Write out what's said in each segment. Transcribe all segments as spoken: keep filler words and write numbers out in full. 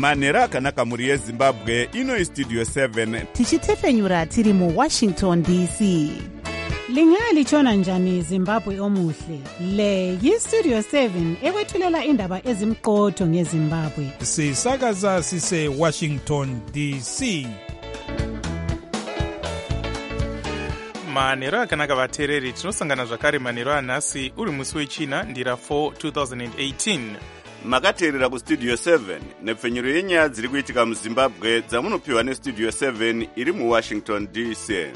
manhero akanaka muri yezimbabwe. Ino istudio seven tichitefenyura tiri mu Washington D C. Lingalitshona njani Zimbabwe omuhle? Le yistudio seven ekwethulela indaba ezimqotho ngeZimbabwe. Sisakaza sise Washington D C. Manhero akanaka vateereri, tinosangana zvakare manhero anhasi uri musi wechina ndira four twenty eighteen. makateerera kustudio seven nepfenyuro yenyaya dziri kuitika muzimbabwe dzamunopiwa nestudio seven iri muwashington D C.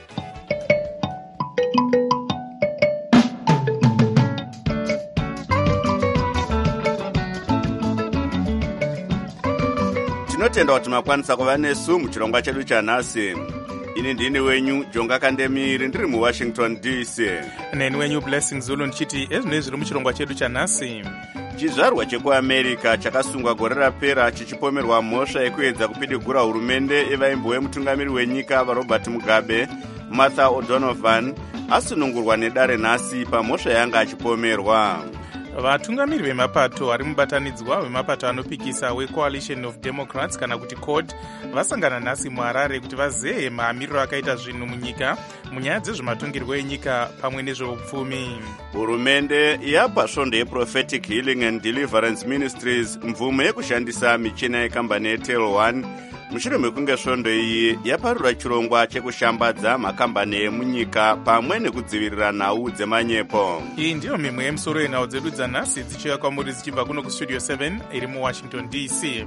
tinotenda kuti makwanisa kuva nesu muchirongwa chedu chanhasi. Ini ndini wenyu Jonga Kandemiri ndiri muwashington D C. Neni wenyu Blessing Zulu ndichiti ezvinezvi zviri muchirongwa chedu chanhasi. Chizvarwa chekuAmerica chakasungwa gore rapera chichipomerwa mhosva yekuedza kupidigura hurumende yevaimbo wemutungamiri wenyika vaRobert Mugabe, Martha O'Donovan, asunungurwa nedare nhasi pamhosva yanga achipomerwa. Vatungamiri vemapato ari mubatanidzwa wemapato anopikisa weCoalition of Democrats kana kuti C O D vasangana nhasi muHarare kuti vazehe mamiriro akaita zvinhu munyika munyaya dzezvematungirwo enyika pamwe nezveupfumi. Hurumende yapa svondo yeProphetic Healing and Deliverance Ministries mvumo yekushandisa michina yekambani yeTel one mushure mekunge svondo iyi yaparura chirongwa chekushambadza makambani emunyika pamwe nekudzivirira nhau dzemanyepo. Iyi ndiyo mimwe yemusoro yenhau dzedu dzanhasi dzichiuya kwamuri dzichibva kuno kustudio seven iri muWashington D C.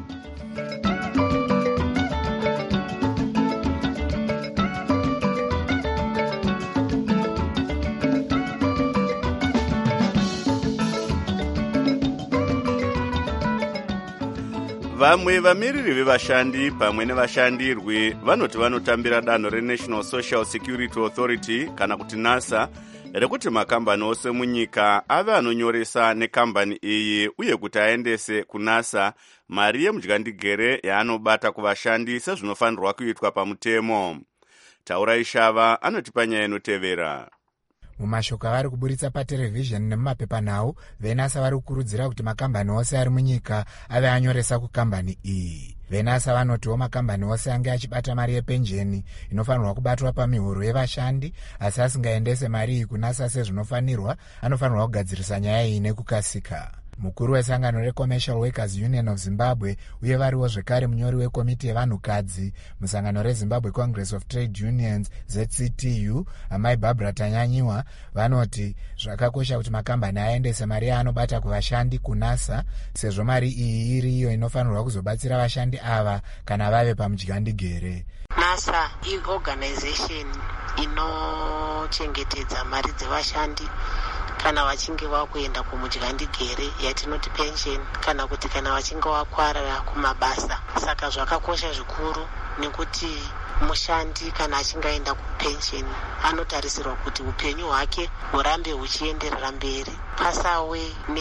Vamwe vamiriri vevashandi pamwe nevashandirwi vanoti vanotambira danho reNational Social Security Authority kana kuti NASA rekuti makambani ose munyika ave anonyoresa nekambani iyi uye kuti aendese kunasa mari yemudyandigere yaanobata kuvashandi sezvinofanirwa kuitwa pamutemo. Taura Shava anotipa nyaya inotevera. Mumashoko avari kuburitsa paterevhizheni nemumapepanhau, venasa vari kukurudzira kuti makambani ose ari munyika ave anyoresa kukambani iyi. Venasa vanotiwo makambani ose ange achibata mari yepenjeni inofanirwa kubatwa pamihoro yevashandi asi asingaendese mari iyi kunasa sezvinofanirwa, anofanirwa kugadzirisa nyaya iyi nekukasika. Mukuru wesangano reCommercial Workers Union of Zimbabwe uye variwo zvekare munyori wekomiti yevanhukadzi musangano reZimbabwe Congress of Trade Unions Z C T U, amai Barbara Tanyanyiwa, vanoti zvakakosha kuti makambani aendese mari yaanobata kuvashandi kunasa sezvo mari iyi iri iyo inofanirwa kuzobatsira vashandi ava kana vave pamudyandigere. NASA iorganization inochengetedza mari dzevashandi kana vachinge vakuenda kumudyandigere yatinoti pension, kana kuti kana vachinge vakwarara kumabasa. Saka zvakakosha zvikuru nekuti mushandi kana achinge aenda kupension anotarisirwa kuti upenyu hwake hurambe huchienderera mberi, pasawe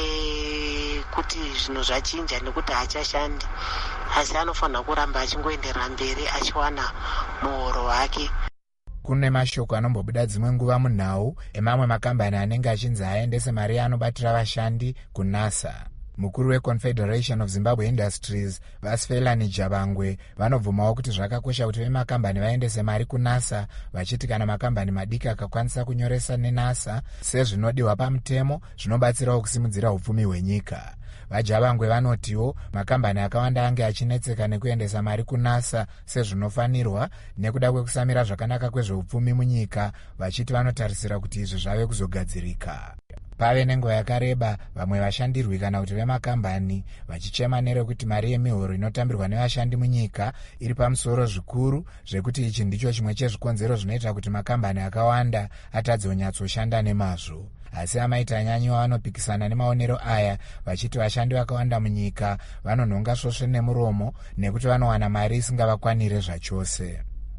nekuti zvinhu zvachinja nekuti haachashandi, asi anofanira kuramba achingoenderera mberi achiwana muhoro wake. Kune mashoko anombobuda dzimwe nguva munhau emamwe makambani anenge achinzi aendese mari yaanobatira vashandi kunasa. Mukuru weConfederation of Zimbabwe Industries, Vasfelani Jabangwe, vanobvumawo kuti zvakakosha kuti vemakambani vaendese mari kunasa, vachiti kana makambani madiki akakwanisa kunyoresa nenasa sezvinodiwa pamutemo zvinobatsirawo kusimudzira upfumi hwenyika. Vajabangwe vanotiwo makambani akawanda ange achinetseka nekuendesa mari kunasa sezvinofanirwa nekuda kwekusamira zvakanaka kwezveupfumi munyika, vachiti vanotarisira kuti izvi zvave kuzogadzirika. Pave nenguva yakareba vamwe vashandirwi kana kuti vemakambani vachichema nerekuti mari yemihoro inotambirwa nevashandi munyika iri pamusoro zvikuru zvekuti ichi ndicho chimwe chezvikonzero zvinoita kuti makambani akawanda atadze kunyatsoshanda nemazvo. Asi amai Tanyanyiwa vanopikisana nemaonero aya vachiti vashandi vakawanda munyika vanonhonga svosve nemuromo nekuti vanowana mari isingavakwanire zvachose.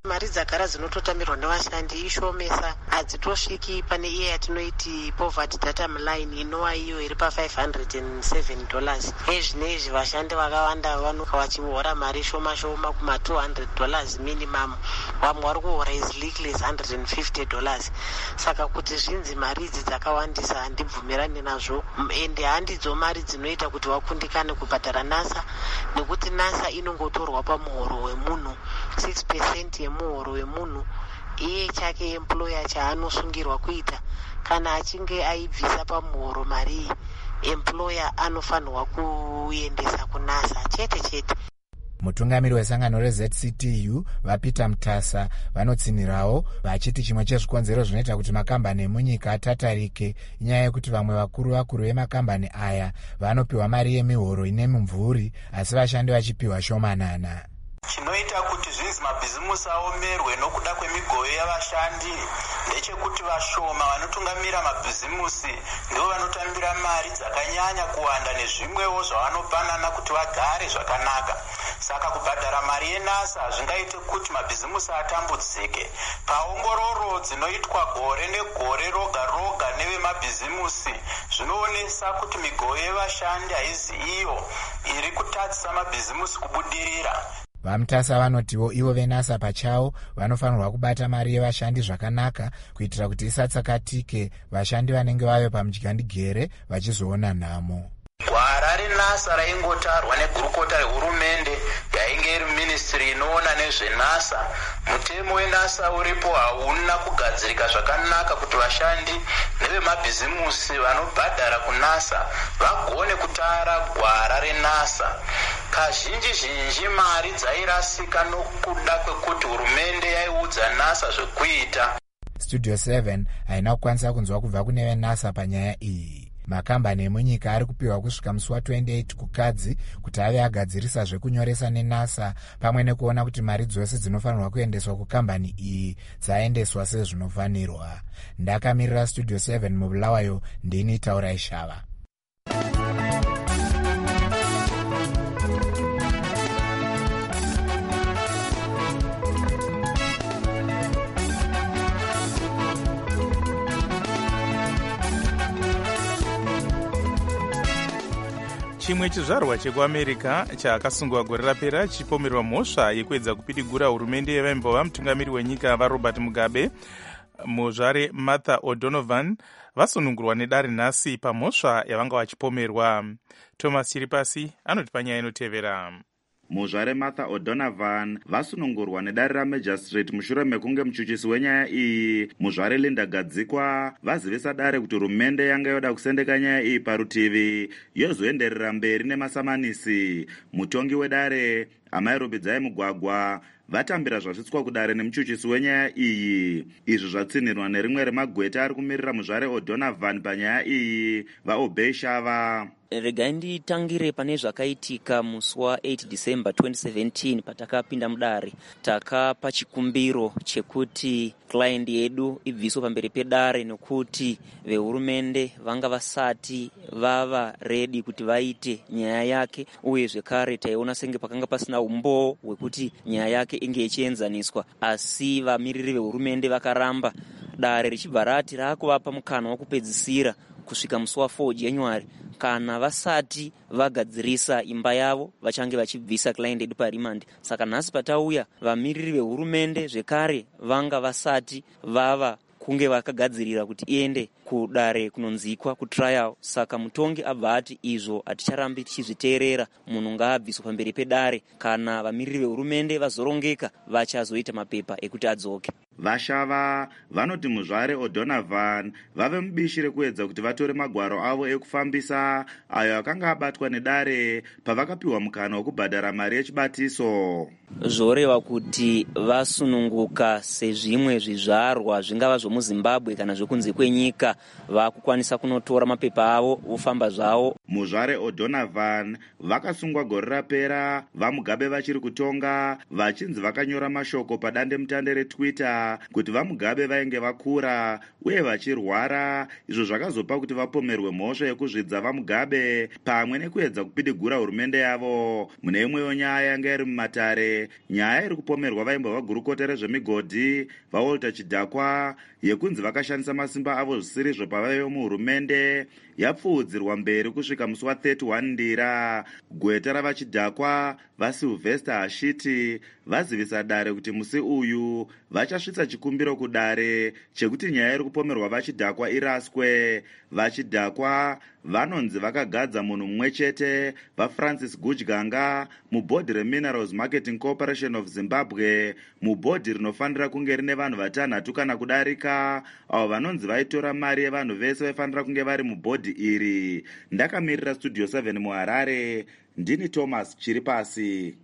Mari dzagara dzinototamirwa nevashandi ishomesa, hadzitosviki pane iye yatinoiti poverty datum line inova iyo iri pa five hundred seven dollars. Ezvinezvi vashandi vakawanda vanoka vachihora mari shoma shoma kuma two hundred dollars minimum, vamwe vari kuhora as little as one hundred fifty dollars. Saka kuti zvinzi mari idzi dzakawandisa handibvumirani nazvo, ende handidzo mari dzinoita kuti vakundikane kubhadhara NASA, nekuti NASA inongotorwa pamuhoro wemunhu, six percent yemuhoro wemunhu iye chake employer chaanosungirwa kuita. Kana achinge aibvisa pamuhoro mari, employer anofanirwa kuendesa kunasa chete chete. Mutungamiri wesangano reZ C T U vaPeter Mutasa vanotsinirawo vachiti chimwe chezvikonzero zvinoita kuti makambani emunyika atatarike inyaya yekuti vamwe vakuru vakuru vemakambani aya vanopiwa mari yemihoro ine mumvuri asi vashandi vachipiwa shomanana. Chinoita kuti zvinzi mabhizimusi aomerwe nokuda kwemigoyo yavashandi ndechekuti vashoma vanotungamira mabhizimusi ndivo vanotambira mari dzakanyanya kuwanda nezvimwewo zvavanopanana kuti vagare zvakanaka. Saka kubhadhara mari yenasa zvingaite kuti mabhizimusi atambudzike. Paongororo dzinoitwa gore negore roga roga nevemabhizimusi zvinoonesa kuti migoyo yevashandi haizi iyo iri kutadzisa mabhizimusi kubudirira. VaMutasa vanotiwo ivo venasa pachavo vanofanirwa kubata mari yevashandi zvakanaka kuitira kuti isatsakatike vashandi vanenge vave pamudyandegere vachizoona nhamo. Gwara renasa raingotarwa negurukota rehurumende yainge iri ministry inoona nezvenasa. Mutemo wenasa uripo hauna kugadzirika zvakanaka kuti vashandi nevemabhizimusi vanobhadhara kunasa vagone kutara gwara renasa. Kazhinji zhinji mari dzairasika nokuda kwekuti hurumende yaiudza NASA zvekuita. Studio seven haina kukwanisa kunzwa kubva kune venasa panyaya iyi. Makambani emunyika ari kupiwa kusvika musi wa twenty-eight kukadzi kuti ave agadzirisa zvekunyoresa nenasa pamwe nekuona kuti mari dzose dzinofanirwa kuendeswa kukambani iyi dzaendeswa sezvinofanirwa. Ndakamirira Studio seven mubulawayo ndini Taurai Shava. Chimwe chizvarwa chekuamerica chakasungwa gore rapera chipomerwa mhosva yekuedza kupidigura hurumende yevaimbo mutungamiri wenyika vaRobert Mugabe. Muzvare Martha O'Donovan vasunungurwa nedare nhasi pamhosva yavanga vachipomerwa. Thomas Chiripasi anoti panyaya inotevera. Muzvare Martha O'Donovan vasunungurwa nedare raMagistrate mushure mekunge muchuchisi wenyaya iyi muzvare Linda Gadzikwa vazivisa dare kuti hurumende yanga yoda kusendeka nyaya iyi parutivi yozoenderera mberi nemasamanisi. Mutongi wedare Amai Robidzai Mugwagwa vatambira zvasvitswa kudare nemuchuchisi wenyaya iyi. Izvi zvatsinirwa nerimwe remagweta ari kumirira muzvare O'Donovan panyaya iyi vaObey Shava. Regai nditangire pane zvakaitika musi wa8 December twenty seventeen patakapinda mudare. Takapa chikumbiro chekuti client yedu ibviswe pamberi pedare nokuti vehurumende vanga vasati vava ready kuti vaite nyaya yake, uye zvekare taiona senge pakanga pasina umbo hwekuti nyaya yake inge ichienzaniswa, asi vamiriri vehurumende vakaramba. Dare richibva rati raakuvapa mukana wokupedzisira kusvika musi wa4 January kana vasati vagadzirisa imba yavo vachange vachibvisa client yedu parimandi. Saka nhasi patauya vamiriri vehurumende zvekare vanga vasati vava kunge vakagadzirira kuti iende kudare kunonzikwa kutrial. Saka mutongi abva ati izvo haticharambi tichizviteerera, munhu ngaabviswe pamberi pedare, kana vamiriri vehurumende vazorongeka vachazoita mapepa ekuti adzoke. Vashava vanoti muzvare O'Donovan vave mubishi rekuedza kuti vatore magwaro avo ekufambisa ayo akanga abatwa nedare pavakapiwa mukana wokubhadhara mari yechibatiso. Zvoreva kuti vasununguka sezvimwe zvizvarwa zvingava zvomuZimbabwe kana zvekunze kwenyika vakukwanisa kunotora mapepa avo vofamba zvavo. muzvare o'Donovan vakasungwa gore rapera vamugabe vachiri kutonga vachinzi vakanyora mashoko padandemutande retwitter kuti vamugabe vainge vakura uye vachirwara, izvo zvakazopa kuti vapomerwe mhosva yekuzvidza vamugabe pamwe nekuedza kupidigura hurumende yavo. Mune imwewo nyaya yanga iri mumatare, nyaya iri kupomerwa vaimba vagurukota rezvemigodhi vaWalter Chidhakwa yekunzi vakashandisa masimba avo zvisirizvo pavaiva muhurumende yapfuudzirwa mberi kusvika musi wa31 ndira. Gweta ravachidhakwa vaSylvester Hashiti vazivisa dare kuti musi uyu vachasvitsa chikumbiro kudare chekuti nyaya iri kupomerwa vachidhakwa iraswe. Vachidhakwa vanonzi vakagadza munhu mumwe chete vaFrancis Gujganga mubhodhi reMinerals Marketing Corporation of Zimbabwe, mubhodhi rinofanira kunge rine vanhu vatanhatu kana kudarika, avo vanonzi vaitora mari yevanhu vese vaifanira kunge vari mubhodhi iri. Ndakamirira Studio seven muHarare, ndini Thomas Chiripasi.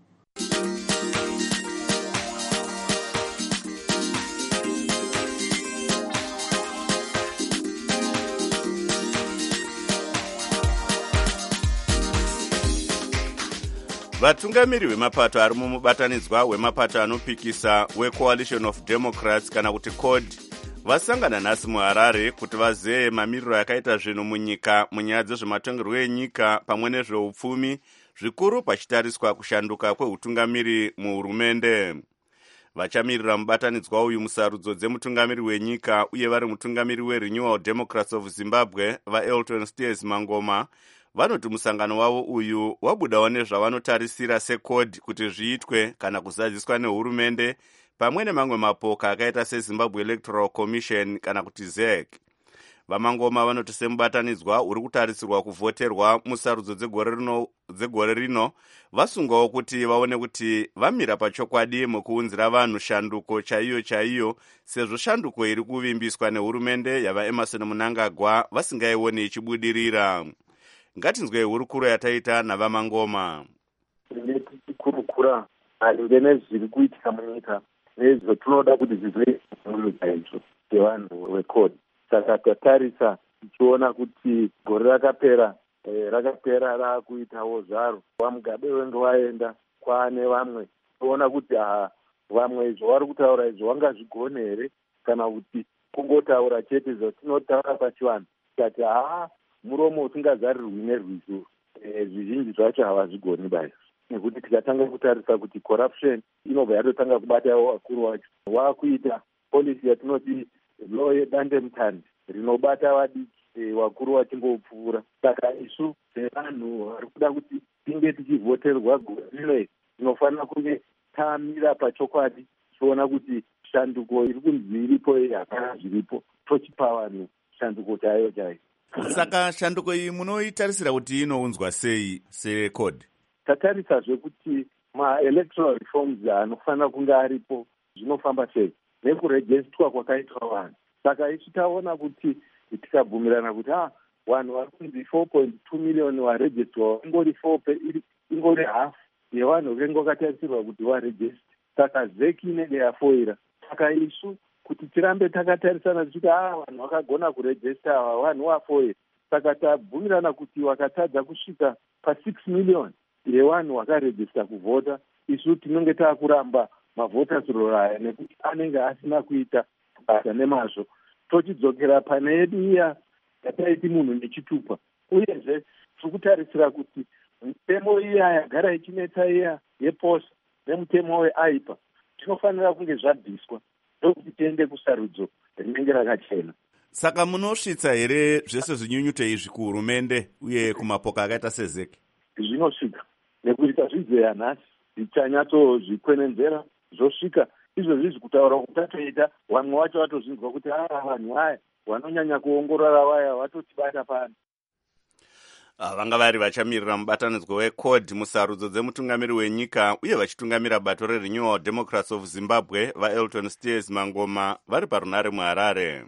Vatungamiri vemapato ari mumubatanidzwa wemapato anopikisa weCoalition of Democrats kana kuti C O D vasangana nhasi muHarare kuti vazeye mamiriro akaita zvinhu munyika munyaya dzezvematongerwo enyika pamwe nezveupfumi, zvikuru pachitariswa kushanduka kweutungamiri muhurumende. Vachamirira mubatanidzwa uyu musarudzo dzemutungamiri wenyika uye vari mutungamiri weRenewal Democrats of Zimbabwe vaElton Steers Mangoma vanoti musangano wavo uyu wabudawo nezvavanotarisira seC O D kuti zviitwe kana kuzadziswa nehurumende pamwe nemamwe mapoka akaita seZimbabwe Electoral Commission kana kuti Z E C. Vamangoma vanoti semubatanidzwa uri kutarisirwa kuvhoterwa musarudzo dzegore rino, dzegore rino vasungwawo kuti vaone kuti vamira pachokwadi mukuunzira vanhu shanduko chaiyo chaiyo, sezvo shanduko iri kuvimbiswa nehurumende yavaEmerson Mnangagwa vasingaioni ichibudirira. Ngatinzwe hurukuro yataita navamangoma. Tichikurukura maringe nezviri kuitika munyika nezvatinoda kuti zvizoitika munyika izvo sevanhu veC O D. Saka tatarisa tichiona kuti gore rakapera eh, rakapera raakuitawo zvaro. Vamugabe wenge waenda kwaane vamwe toona kuti ha vamwe izvo vari kutaura izvo vangazvigone here kana kuti kungotaura chete zvatinotaura pachivanhu tikati haa muromo usingazarirwi nerwizi. E, zvizhinji zvacho havazvigoni basi, nekuti tikatanga kutarisa kuti corruption inobva yatotanga kubatawo vakuru vacho. Waakuita polisi yatinoti law yedandemutande rinobata vadiki e, vakuru vachingopfuura. Saka isu sevanhu vari kuda kuti tinge tichivhoterwa gore rino tinofanira kunge tamira pachokwadi tichiona kuti shanduko iri kunzi iripo hapana zviripo, tochipa vanhu shanduko chaiyo chaiyo. Saka shanduko iyi munoitarisira kuti inounzwa sei seC O D? Tatarisazve kuti ma-electoral reforms anofanira kunge aripo zvinofamba sei nekurejestwa kwakaitwa vanhu. Saka isu taona kuti tikabvumirana kuti ha vanhu vari kunzi four point two million varejestwa ingori four ingori half yevanhu vengo vakatarisirwa kuti varejesti. Saka Z E C inenge yafoira. Saka isu kuti tirambe takatarisana tichiti ah vanhu vakagona kurejesta ava vanhu vafoira. Saka tabvumirana kuti vakatadza kusvika pa6 million yevanhu vakarejesta kuvhota, isu tinenge taakuramba mavhoters roll aya nekuti anenge asina kuita basa nemazvo. Tochidzokera pane yedu iya yataiti munhu nechitupa. Uyezve tiri kutarisira kuti mitemo iya yagara ichinetsa iya yeposa nemutemo weaipa tinofanira kunge zvabviswa ndokuti tiende kusarudzo rinenge rakachena. Saka munosvitsa here zvese zvinyunyuto izvi kuhurumende uye kumapoka akaita seZ E C? Zvinosvika nekuti tazvizeya nhasi zvichanyatozvikwenenzera zvosvika izvozvi zvikutaura kuti tatoita vamwe vacho vatozvinzwa kuti aa vanhu vaya vanonyanya kuongorora vaya vatotibata pano. Vanga vari vachamirira mubatanidzwa weC O D musarudzo dzemutungamiri wenyika uye vachitungamira bato reRenewal Democrats of Zimbabwe vaElton Steers Mangoma vari parunare muHarare.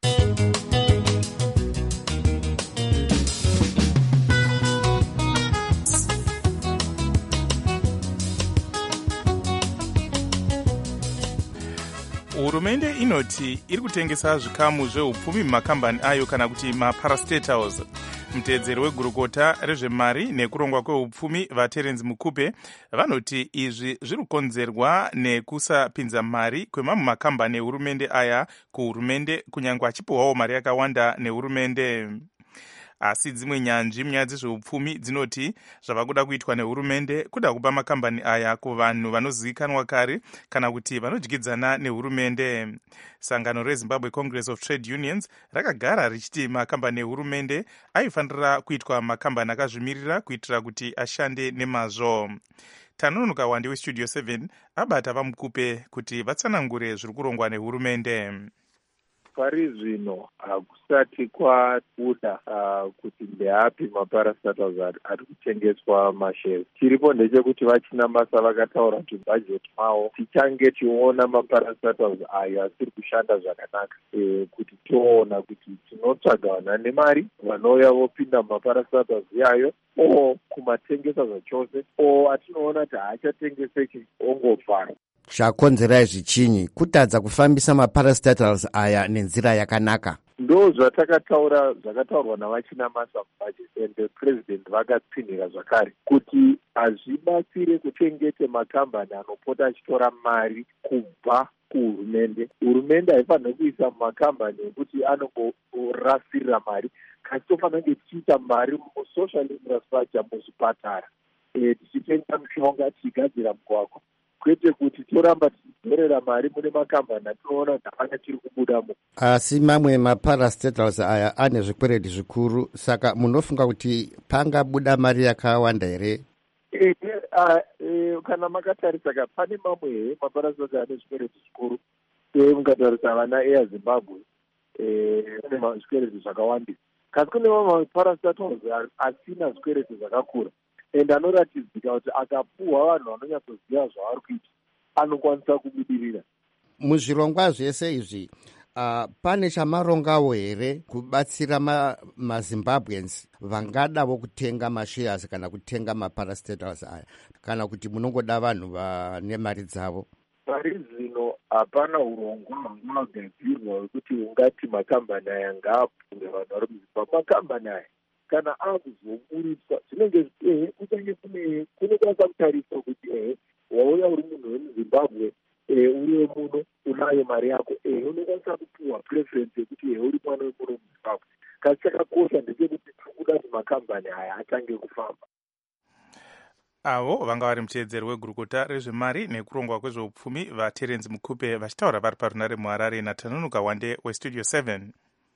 Hurumende inoti iri kutengesa zvikamu zveupfumi mumakambani ayo kana kuti maparastatals. Mutedzeri wegurukota rezvemari nekurongwa kweupfumi vaTerence Mukupe vanoti izvi zviri kukonzerwa nekusapinza mari kwemamwe makambani ehurumende aya kuhurumende, kunyange achipiwawo mari yakawanda nehurumende. Asi dzimwe nyanzvi munyaya dzezveupfumi dzinoti zvava kuda kuitwa nehurumende kuda kupa makambani aya kuvanhu vanozivikanwa kare kana kuti vanodyidzana nehurumende. Sangano reZimbabwe Congress of Trade Unions rakagara richiti makambani ehurumende aifanira kuitwa makambani akazvimirira kuitira kuti ashande nemazvo. Tanonoka Wande weStudio seven abata vaMukupe kuti vatsanangure zviri kurongwa nehurumende. Pari zvino hakusati kwabuda uh, kuti ndeapi maparastatals ari kutengeswa mashares. Chiripo ndechekuti vachina masa vakataura kuti bhajeti mavo tichange tiona maparastatals ayo asiri kushanda zvakanaka, e, kuti toona kuti tinotsvaga vanhane mari vanouya vopinda mumaparastatals iyayo o kumatengesa zvachose, o atinoona kuti haachatengeseki ongofara. Zvakonzera zvichinyi kutadza kufambisa maparastatals aya nenzira yakanaka? Ndo zvatakataura zvakataurwa navachina masa mubhajeti, and president vakapindira zvakare kuti hazvibatsire kuchengete makambani anopota achitora mari kubva kuhurumende. Hurumende haifaniri kuisa mumakambani ekuti anongorasirira mari, kasi tofanira kunge tichiita mari musocial infrastructure, muzvipatara, e, tichitenga mishonga, tichigadzira mugwagwa, kwete kuti toramba tichidhorera mari mune makambani atinoona kuti hapana chiri kubudamo. Asi mamwe maparastatals aya ane zvikwereti zvikuru, saka munofunga kuti pangabuda mari yakawanda here? E, uh, e, kana makatarisa ka pane mamwe maparastatals ane zvikwereti zvikuru, e, mukatarisa vana Air Zimbabwe ane e, zvikwereti zvakawandisa, kasi kune mamwe maparastatals asina zvikwereti zvakakura, ende anoratidzika kuti akapuhwa vanhu vanonyatsoziva zvavari kuita anokwanisa kubudirira. Muzvirongwa zvese izvi uh, pane chamarongawo here kubatsira ma, maZimbabweans vangadavo kutenga mashares kana kutenga maparastatals aya, kana kuti munongoda vanhu vane mari dzavo? Pari zvino hapana urongwa hwakagadzirwa hwekuti ungati makambani aya ngaapuwe vanhu vari muZimbabwe. Makambani aya kana akuzoburiswa zvinenge ehe kuchange kune kunokwanisa kutariswa kuti ehe wauya uri munhu wemuZimbabwe, ehe uriwe muno unayo mari yako, ehe unokwanisa kupiwa preference yekuti ehe uri mwana wemuno muZimbabwe. Kasi chakakosha ndechekuti tikuda kuti makambani aya achange kufamba. Avo vanga vari muteedzeri wegurukota rezvemari nekurongwa kwezveupfumi vaTerence Mukupe vachitaura vari parunare muHarare naTanonoka Wande weStudio seven.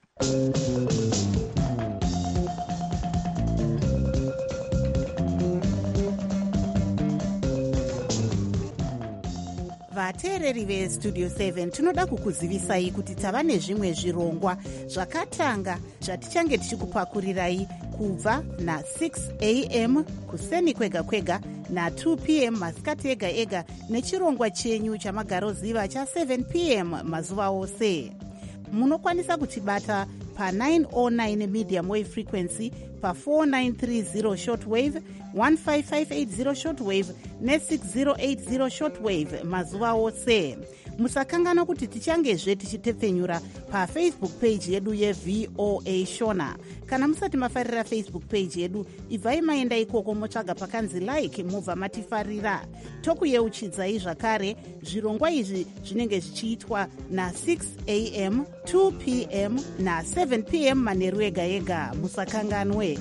vateereri veStudio seven tinoda kukuzivisai kuti tava nezvimwe zvirongwa zvakatanga zvatichange tichikupakurirai kubva na-six a m kuseni kwega kwega na-two p m masikati ega ega, nechirongwa chenyu chamagaroziva cha-seven p m mazuva ose. Munokwanisa kutibata pa-nine oh nine medium wave frequency, pa-four nine three zero shortwave, one five five eight zero shortwave ne-six zero eight zero shortwave mazuva ose. Musakangana kuti tichangezve tichitepfenyura pafacebook page yedu yeV O A Shona. Kana musati mafarira Facebook page yedu, ibvai maenda ikoko motsvaga pakanzi like mubva matifarira. Tokuyeuchidzai zvakare zvirongwa izvi zvinenge zvichiitwa na-six a m, two p m na-seven p m manheru ega ega. Musakanganwe.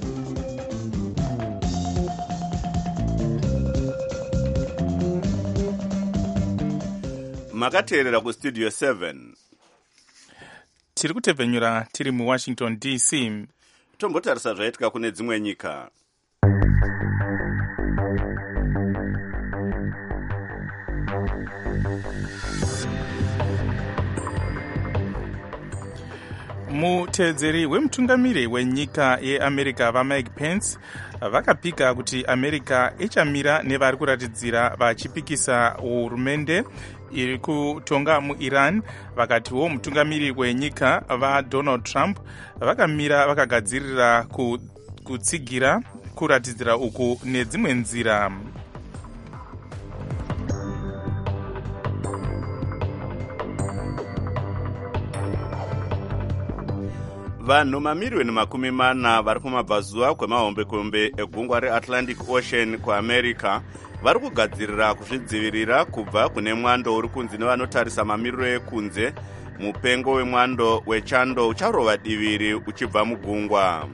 Makateerera kuStudio seven. Tiri kutepfenyura tiri muWashington D C. Tombotarisa zvaitika kune dzimwe nyika. Muteedzeri wemutungamiri wenyika yeAmerica vaMike Pence vakapika kuti America ichamira nevari kuratidzira vachipikisa hurumende iri kutonga muIran. Vakatiwo mutungamiri wenyika vaDonald Trump vakamira vakagadzirira kutsigira kuratidzira uku nedzimwe nzira. vanhu mamiliyoni makumi mana vari kumabvazuva kwemahombekombe egungwa reatlantic ocean kuamerica vari kugadzirira kuzvidzivirira kubva kune mwando uri kunzi nevanotarisa mamiriro ekunze. Mupengo wemwando wechando ucharova diviri uchibva mugungwa.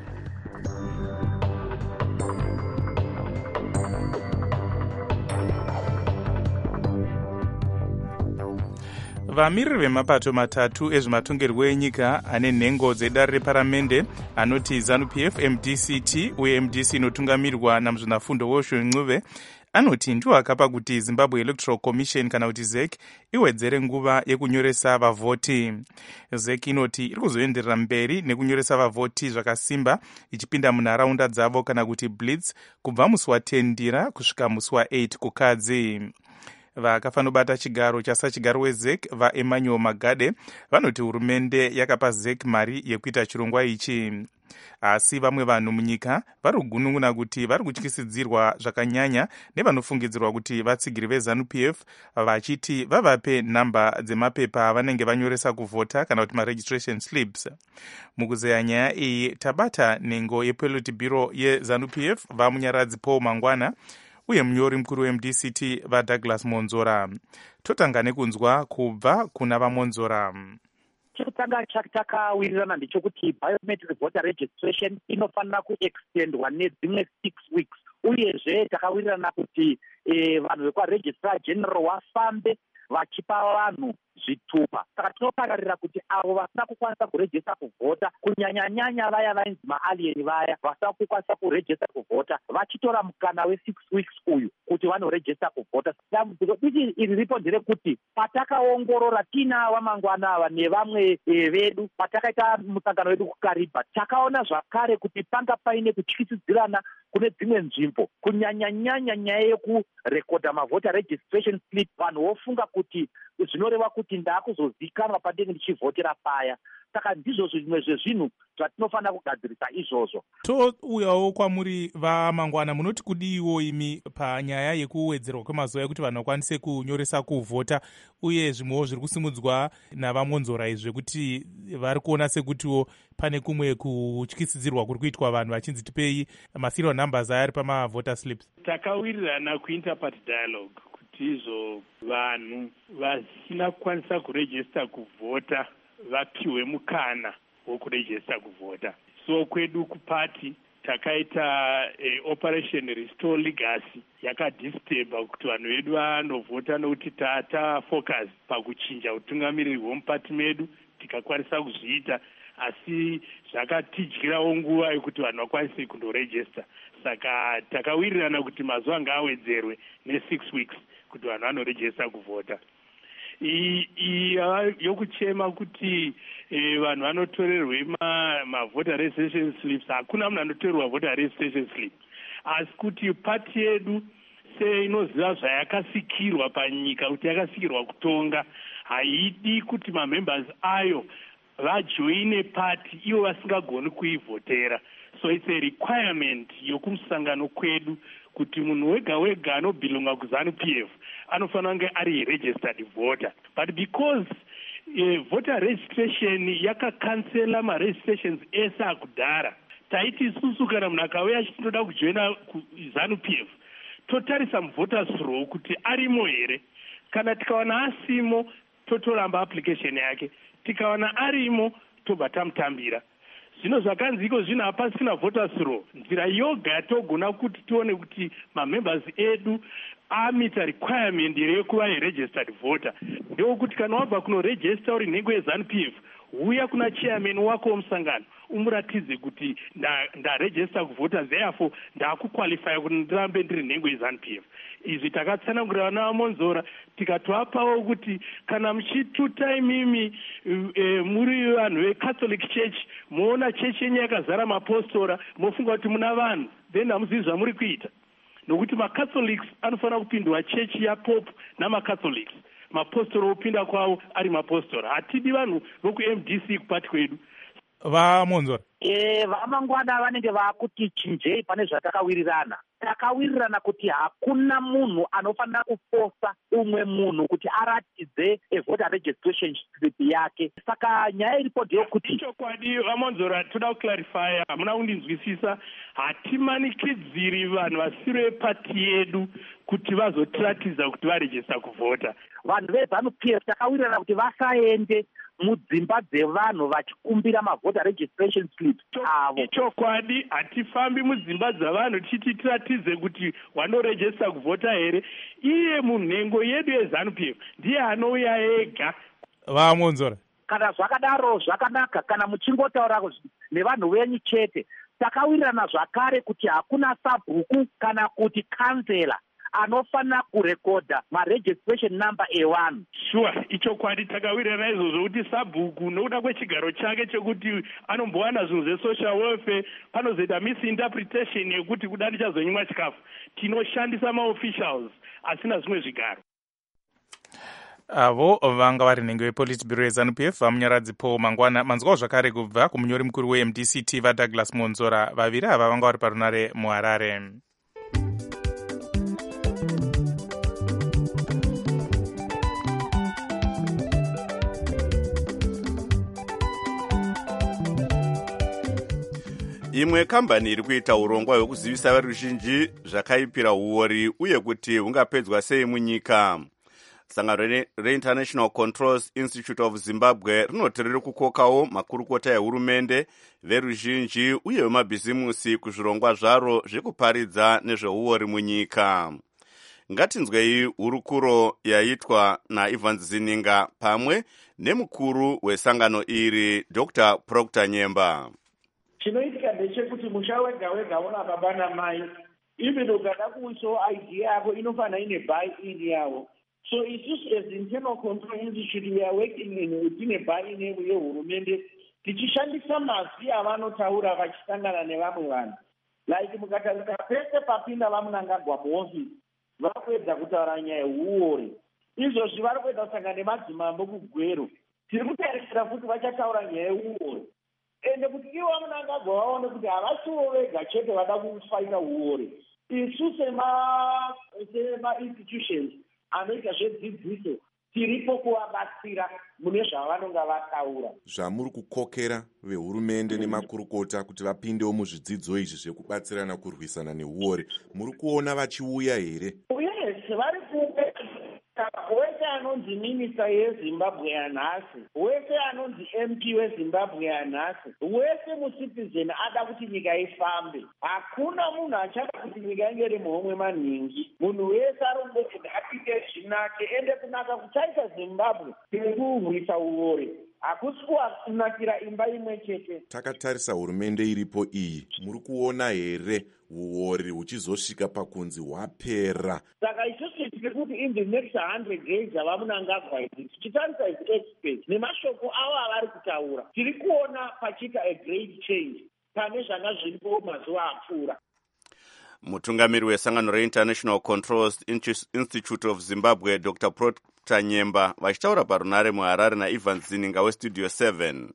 vamiriri vemapato matatu ezvematongerwo enyika ane nhengo dzedare reparamende anoti ZANU-P F, M D C T uye M D C inotungamirwa namuzvinafundo Woshwe Ncube anoti ndiwo akapa kuti Zimbabwe Electoral Commission kana kuti Z E C iwedzere nguva yekunyoresa vavhoti. Z E C inoti iri kuzoenderera mberi nekunyoresa vavhoti zvakasimba ichipinda munharaunda dzavo kana kuti blitz kubva musi wa10 ndira kusvika musi wa8 kukadzi. Vakafanobata chigaro chasachigaro weZ E C vaEmmanuel Magade vanoti hurumende yakapa Z E C mari yekuita chirongwa ichi. Asi vamwe vanhu munyika vari kugunun'una kuti vari kutyisidzirwa zvakanyanya nevanofungidzirwa kuti vatsigiri veZANU-P F vachiti vavape nhamba dzemapepa avanenge vanyoresa kuvhota kana kuti maregistration slips. Mukuzeya nyaya iyi tabata nhengo yePolitburo yeZANU-P F vamunyaradzi Paul Mangwana uye munyori mukuru weM D C T vaDouglas Monzora. Totanga nekunzwa kubva kuna vaMonzora. Chekutanga chakawirirana ndechekuti biometric voter registration inofanira kuextendwa nedzimwe six weeks uyezve takawirirana kuti eh, vanhu vekwaregistrar general vafambe vachipa vanhu zvitupa. Saka tinopararira kuti avo vasina kukwanisa kurejista kuvhota kunyanya-nyanya vaya vainzi maalieni vaya vasina kukwanisa kurejista kuvhota vachitora mukana we6 weeks uyu kuti vanorejista kuvhota. Dambudziko iri iri ripo nderekuti patakaongorora tina vamangwana ava nevamwe e, vedu patakaita musangano wedu kuKariba takaona zvakare kuti panga paine kutyisidzirana kune dzimwe nzvimbo kunyanya-nyanya nyaya yekurekodha mavhota registration slip. Vanhu vofunga kuti zvinoreva kuti ndaakuzozikanwa pandenge ndichivhotera paya. Saka ndizvo zvimwe zvezvinhu zvatinofanira kugadzirisa izvozvo. Touyawo kwamuri vamangwana, munoti kudiwo imi panyaya yekuwedzerwa kwemazuva ekuti vanhu vakwanise kunyoresa kuvhota uye zvimwewo zviri kusimudzwa navaMonzora izvi kuti vari kuona sekutiwo pane kumwe kutyisidzirwa kuri kuitwa vanhu vachinzi tipei maserial numbers aya ari pamavhota slips. Takawirirana kuinterparty dialogue kuti izvo vanhu vasina kukwanisa kurejista kuvhota vapiwe mukana wokurejista kuvhota. So kwedu kupati takaita eh, operation restore legacy yakadisturba kuti vanhu vedu vanovhota nokuti tata focus pakuchinja utungamiriri hwomupati medu tikakwanisa kuzviita, asi zvakatidyirawo nguva yekuti vanhu vakwanise kundorejista. Saka takawirirana kuti mazuva ngaawedzerwe ne6 weeks kuti vanhu vanorejista kuvhota. I yokuchema kuti eh, vanhu vanotorerwe mavhota registration slips, hakuna munhu anotorerwa vhota registration slip, asi kuti pati yedu seinoziva zvayakasikirwa panyika kuti yakasikirwa kutonga haidi kuti mamembers ayo vajoine pati ivo vasingagoni kuivhotera. So it's a requirement yokumusangano kwedu kuti munhu wega wega anobhilonga kuZANU-P F anofanira kunge ari registered voter. But because uh, voter registration yakakansela ma-registrations ese akudhara, taiti isusu kana munhu akauya achitoda kujoina kuZANU-P F totarisa muvoters roll kuti arimo here. Kana tikaona asimo totoramba application yake, tikaona arimo tobva tamutambira. Zvino zvakanziko zvino hapasina voters roll. Nzira yoga yatogona kuti tione kuti mamembers edu amita requirement yekuva registered voter ndewokuti kana wabva kunoregister uri nhengo yeZANU-P F uya kuna chairman wako womusangano umuratidze kuti ndaregister kuvhota, therefore ndakuqualifya kuti ndirambe ndiri nhengo yeZANU-P F. Izvi takatsanangurira navaMonzora tikatovapawo kuti kana muchituta imimi e, muri vanhu veCatholic Church moona chechi yenyu yakazara mapostora mofunga kuti muna vanhu, then hamuzivi zvamuri kuita. Nokuti maCatholics anofanira kupindwa chechi yaPope namaCatholics, mapostora opinda kwavo ari mapostora. Hatidi vanhu vokuM D C kupati kwedu. VaMonzora Eh, vamangwana vanenge vakuti chinjei pane zvatakawirirana. takawirirana kuti hakuna munhu anofanira kufosa umwe munhu kuti aratidze evoter registration slip yake. Saka nyaya iripo ndeyokuti chokwadi vamonzora toda kuclarifya, hamuna kundinzwisisa. Hatimanikidziri vanhu vasiri vepati yedu kuti vazotiratiza kuti varejista kuvhota. Vanhu veZANU P F takawirirana kuti vasaende mudzimba dzevanhu vachikumbira mavoter registration slips avo. Chokwadi, hatifambi mudzimba dzavanhu tichiti tiratidze kuti wanorejista kuvhota here. Iye munhengo yedu yeZANU P F ndiye anouya ega. Vamonzora, kana zvakadaro zvakanaka, kana muchingotaura nevanhu venyu chete. Takawirirana zvakare kuti hakuna sabhuku kana kuti kansela anofanira kurekodha maregistration number evanhu. Sure, ichokwadi takawirirana izvozvo kuti sabhuku nokuda kwechigaro chake chekuti anombowana zvinhu zvesocial welfare, panozoita misinterpretation yekuti kuda ndichazonyimwa chikafu. Tinoshandisa maofficials asina zvimwe zvigaro. avo vanga vari nhengo yepolitburo yeZANU P F vamunyaradzi Paul Mangwana. Manzwawo zvakare kubva kumunyori mukuru weM D C T vaDouglas Monzora. Vaviri ava vanga vari parunare muHarare. Imwe kambani iri kuita urongwa hwekuzivisa veruzhinji zvakaipira huori uye kuti hungapedzwa sei munyika. Sangano reInternational Controls Institute of Zimbabwe rinoti riri kukokawo makurukota ehurumende, veruzhinji uye vemabhizimusi kuzvirongwa zvaro zvekuparidza nezvehuori munyika. Ngatinzwei hurukuro yaitwa naIvans Zininga pamwe nemukuru wesangano iri Doctor Proctor Nyemba. Chinoitika ndechekuti musha wega wega una baba namai, even ukada kuisawo idea yako inofana ine buy-in yavo. So isusu as Internal Control Institute we are working in within a buy-in yehurumende tichishandisa mazwi avanotaura vachisangana nevamwe vanhu. Like mukatarisa pese papinda vamunangagwa muofisi vakuedza kutaura nyaya yehuori. Izvozvi vari kuedza kusangana nemadzimambo kugwero. Tiri kutarisira kuti vachataura nyaya yehuori. Ende kuti ivo vamunangagwa vaone kuti havasiwo vega chete vada kufaita huori. Isu sema sema-institutions anoita zvedzidziso tiripo kuvabatsira mune zvavanonga vataura. Zvamuri kukokera vehurumende nemakurukota kuti vapindewo muzvidzidzo izvi zvekubatsirana kurwisana nehuori, muri kuona vachiuya here? Yes, vari kuuya. Wese anonzi minista yeZimbabwe yanhasi, wese anonzi M P weZimbabwe yanhasi, wese mucitizen ada kuti nyika ifambe. Hakuna munhu achada kuti nyika inge iri muhomwe manhingi. Munhu wese arombe kuti apinde zvinake ende kunaka kuchaita Zimbabwe kurwisa huori. Hakusi kunakira imba imwe chete. Takatarisa hurumende iripo iyi, muri kuona here huori huchizosvika pakunzi hwapera? Saka isusu tiri kuti in the next one hundred days avamunangagwa idzi tichitarisa experts nemashoko avo avari kutaura, tiri kuona pachiita a great change pane zvanga zviripo mazuva apfuura. Mutungamiri wesangano reInternational Controls Institute of Zimbabwe Doctor Proctor Nyemba vachitaura parunare muHarare naIvans Zininga weStudio seven.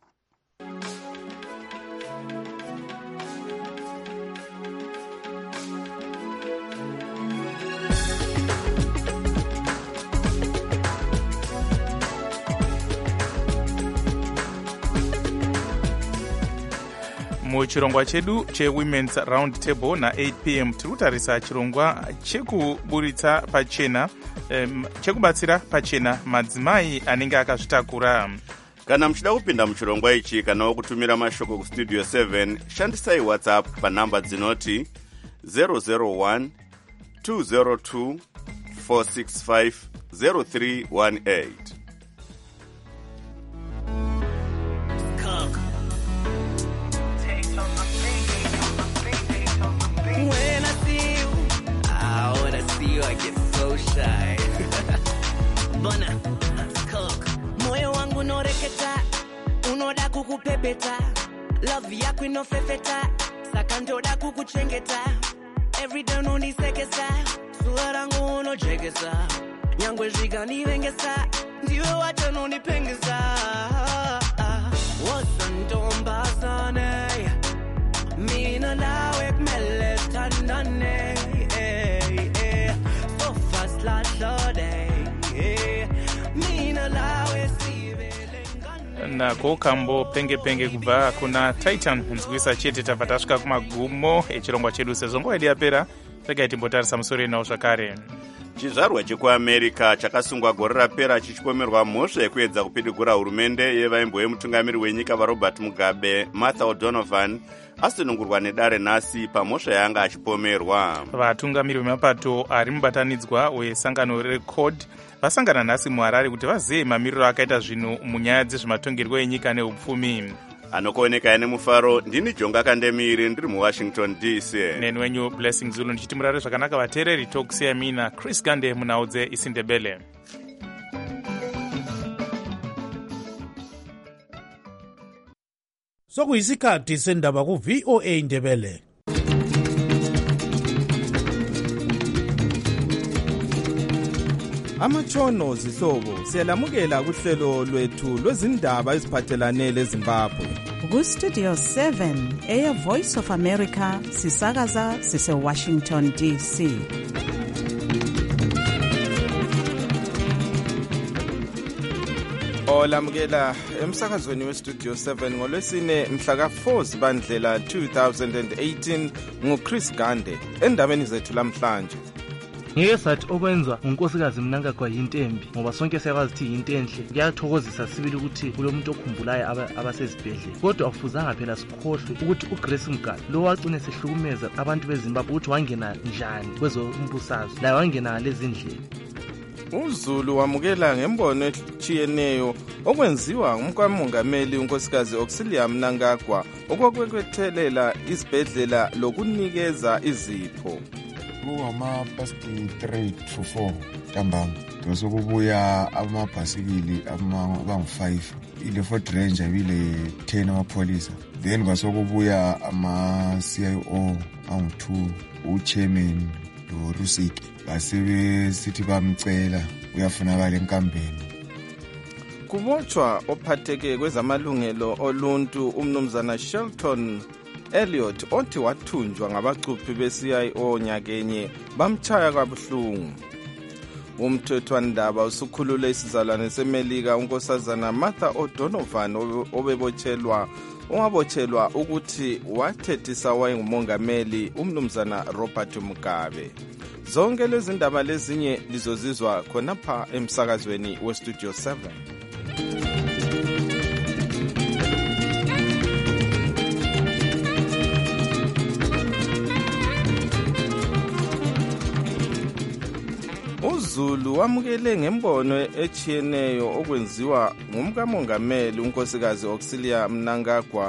Muchirongwa chedu cheWomen's Round Table na eight p m tiri kutarisa chirongwa chekuburitsa pachena um, chekubatsira pachena madzimai anenge akazvitakura. Kana muchida kupinda muchirongwa ichi kana kutumira mashoko kuStudio seven, shandisai WhatsApp panhamba dzinoti zero zero one two zero two four six five zero three one eight. I get so shy. Bona, cook. Moyo wangu noreketa, unoda kukupepeta. Love yako inofefeta, saka ndoda kukuchengeta. Every day unonisekesa, sura rangu unojegesa. Nyangwe zvikanivengesa, ndiwe wacho unonipengesa. Wasantomba sane, mina nawe kumele tandane. nako kambo penge penge kubva kuna Titan nzwisa chete tabva tasvika kumagumo echirongwa chedu sezvo nguva yedu yapera. Regai timbotarisa musoro inawo zvakare. Chizvarwa chekuamerica chakasungwa gore rapera chichipomerwa mhosva yekuedza kupidigura hurumende yevaimbo yemutungamiri wenyika vaRobert Mugabe, Martha O'Donovan asunungurwa nedare nhasi pamhosva yaanga achipomerwa. Vatungamiri vemapato ari mubatanidzwa wesangano reCORD vasangana nhasi muHarare kuti vazive mamiriro akaita zvinhu munyaya dzezvematongerwo enyika neupfumi. Anokuoneka nemufaro ndini Jonga Kandemiri ndiri muWashington D C. Neni wenyu Blessing Zulu ndichiti murare zvakanaka vateereri tokusiya mina Chris Gande munhau dzeIsindebele. Sokuyisikhathi sendaba ku V O A Indebele. Amatshono zihlobo siyalamukela kuhlelo lwethu lwezindaba eziphathelane leZimbabwe. Ku Studio seven eya Voice of America sisakaza sise Washington D C. Olamukela emsakazweni weStudio seven ngolwesine mhla ka four Zibandlela two thousand eighteen nguChris Gande endabeni zethu lamhlanje. Ngeke sathi okwenzwa unkosikazi Mnangagwa yintembi ngoba sonke siyakwazi ukuthi yintenhle. Kuyathokozisa sibili ukuthi kulomuntu okhumbulayo abasezibhedlela. Kodwa akufuzanga phela sikhohlwe ukuthi uGrace Mugabe lo wagcina sehlukumeza abantu beZimbabwe ukuthi wangena njani kwezombusazwe. La wangena lezi ndlela. uZulu wamukela ngembono etshiyeneyo okwenziwa ngumkamongameli unkosikazi Auxilia Mnangagwa okwekwethelela izibhedlela lokunikeza izipho. Kuwama past three to four ntambama sokubuya amabhasikili abangu five ile Ford Ranger bile ten amapholisa, then kwasokubuya ama C I O angu two, uchairman lo Rusiki basebe sithi bamcela uyafunakala enkambeni. Kubotshwa ophatheke kwezamalungelo oluntu umnumzana Shelton Elliot othi wathunjwa ngabacuphi be-C I O nyakenye bamchaya kabuhlungu. Umthethwandaba usukhulule isizalwane seMelika unkosazana Martha O'Donovan obebotshelwa ongabotshelwa ukuthi wathethisa wayengumongameli umnumzana Robert Mugabe. Zonke lezi ndaba lezinye lizozizwa khonapha emsakazweni weStudio seven. uZulu wamukele ngembono echiyeneyo okwenziwa ngumkamongameli unkosikazi Auxilia Mnangagwa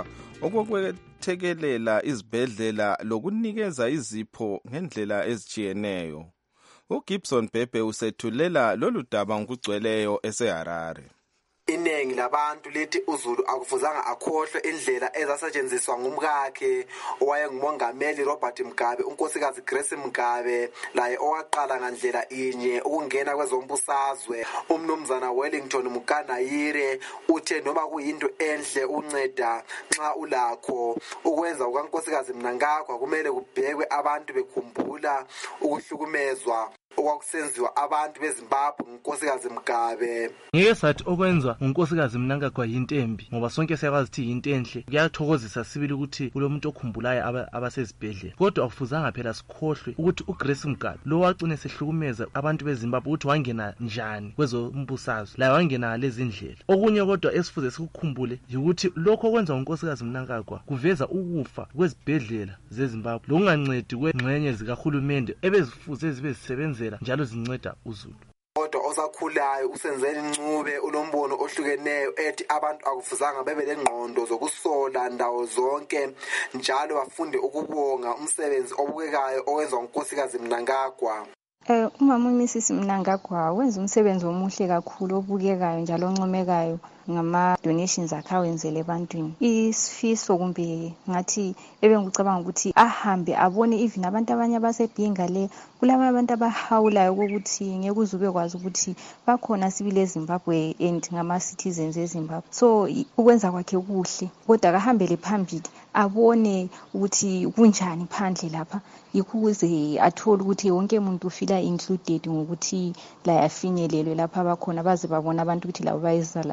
okwethekelela izibhedlela lokunikeza izipho ngendlela ezichiyeneyo. uGibson Bhebhe usethulela lolu daba ngokugcweleyo eseHarare. Iningi labantu lithi uZulu akufuzanga akhohlwe indlela ezasetshenziswa ngumkakhe owayengumongameli Robert Mugabe unkosikazi Grace Mugabe laye owaqala ngandlela inye ukungena kwezombusazwe. Umnumzana Wellington Mukanayire uthe noma kuyinto enhle unceda nxa ulakho ukwenza ukankosikazi Mnangagwa kumele kubhekwe abantu bekhumbula ukuhlukumezwa okwakusenziwa abantu beZimbabwe ngunkosikazi Mugabe. Ngeke sathi okwenzwa unkosikazi Mnangagwa yintembi ngoba sonke siyakwazi ukuthi yintenhle. Kuyathokozisa sibili ukuthi kulomuntu okhumbulayo abasezibhedlela. Kodwa akufuzanga phela sikhohlwe ukuthi uGrace Mugabe lo wagcina sehlukumeza abantu beZimbabwe ukuthi wangena njani kwezombusazwe. La wangena lezi ndlela. Okunye kodwa esifuze sikukhumbule ukuthi lokho okwenza unkosikazi Mnangagwa kuveza ukufa kwezibhedlela zeZimbabwe lokungancedi kwengxenye zikahulumende ebezifuze zibe zisebenza njalo zinceda uZulu. Kodwa osakhulayo usenzele incube unombono ohlukeneyo ethi abantu akufuzanga bebe lengqondo zokusola ndawo zonke njalo bafunde ukubonga umsebenzi obukekayo owenza unkosikazi Mnangagwa. Eh umama uMrs Mnangagwa wenza umsebenzi omuhle kakhulu obukekayo njalo oncomekayo ngama donations akhawenzele ebantwini. Isifiso kumbe ngathi ebengicabanga ukuthi ahambe abone even abantu abanye abasebhinga le kulabo abantu abahawulayo ukuthi ngeke uzube kwazi ukuthi bakhona sibile eZimbabwe and ngama citizens eZimbabwe. So ukwenza kwakhe kuhle kodwa akahambele phambili abone ukuthi kunjani phandle lapha yikho ukuze athole ukuthi wonke umuntu ufila included ngokuthi la yafinyelelwe lapha abakhona baze babona abantu ukuthi labo bayizalane ze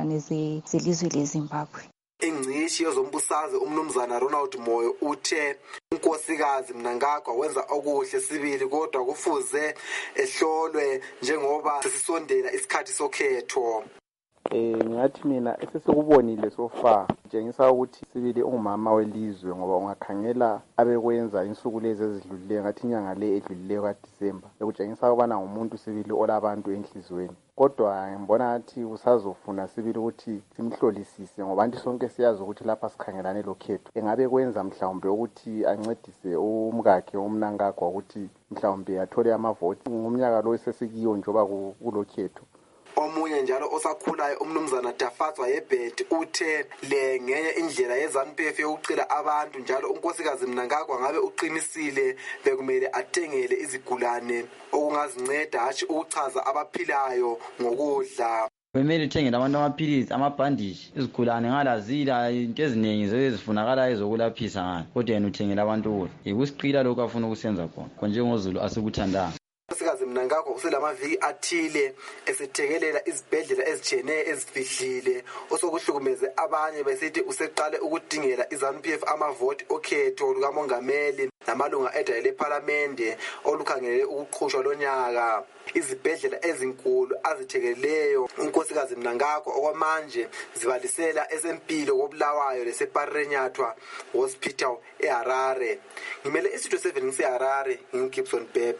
zelizwe leZimbabwe. ingcishi yezombusazwe umnumzana Ronald Moyo uthe unkosikazi Mnangagwa wenza okuhle sibili kodwa kufuze ehlolwe njengoba sesisondela isikhathi sokhetho. Eh ngathi mina esesokubonile so far kutshengisa ukuthi sibili ungumama welizwe ngoba ungakhangela abekwenza insuku lezi ezidlulileyo ngathi inyanga le edlulileyo kaDisemba bekutshengisa ukubana ngumuntu sibili olabantu enhlizweni. Kodwa ngibona ngathi usazofuna sibili ukuthi simhlolisise ngoba anti sonke siyazi ukuthi lapha sikhangelane lokhetho engabe kwenza mhlawumbe ukuthi ancedise umkakhe uMnangagwa ukuthi mhlawumbe athole amavoti ngomnyaka lo sesikiyo njoba kulokhetho. Omunye njalo osakhulayo umnumzana Dafatswa Yebheti uthe le ngenye indlela yeZANU P F yokucila abantu njalo unkosikazi Mnangagwa ngabe uqinisile bekumele athengele izigulane okungazinceda hathi ukuchaza abaphilayo ngokudla. Kumele uthengele abantu amaphilisi amabhandishi izigulane ngalazila into eziningi zezifunakala ezokulaphisa ngani kodwa yena uthengele abantu ukudla ikusiqila lokho afuna ukusenza khona konje ngozulu asikuthandanga. Unkosikazi Mnangagwa uselamaviki athile esethekelela izibhedlela ezitshiyeneyo ezifihlile osokuhlukumeze abanye besithi useqale ukudingela iZANU P F amavoti okhetho lukamongameli namalunga edayile eParliament olukhangelele ukuqhushwa lonyaka. Izibhedlela ezinkulu azithekeleleyo unkosikazi Mnangagwa okwamanje zibalisela esempilo koBulawayo leseParenyathwa Hospital eHarare. Ngimele iStudio seven ngiseHarare ngingibson Beb.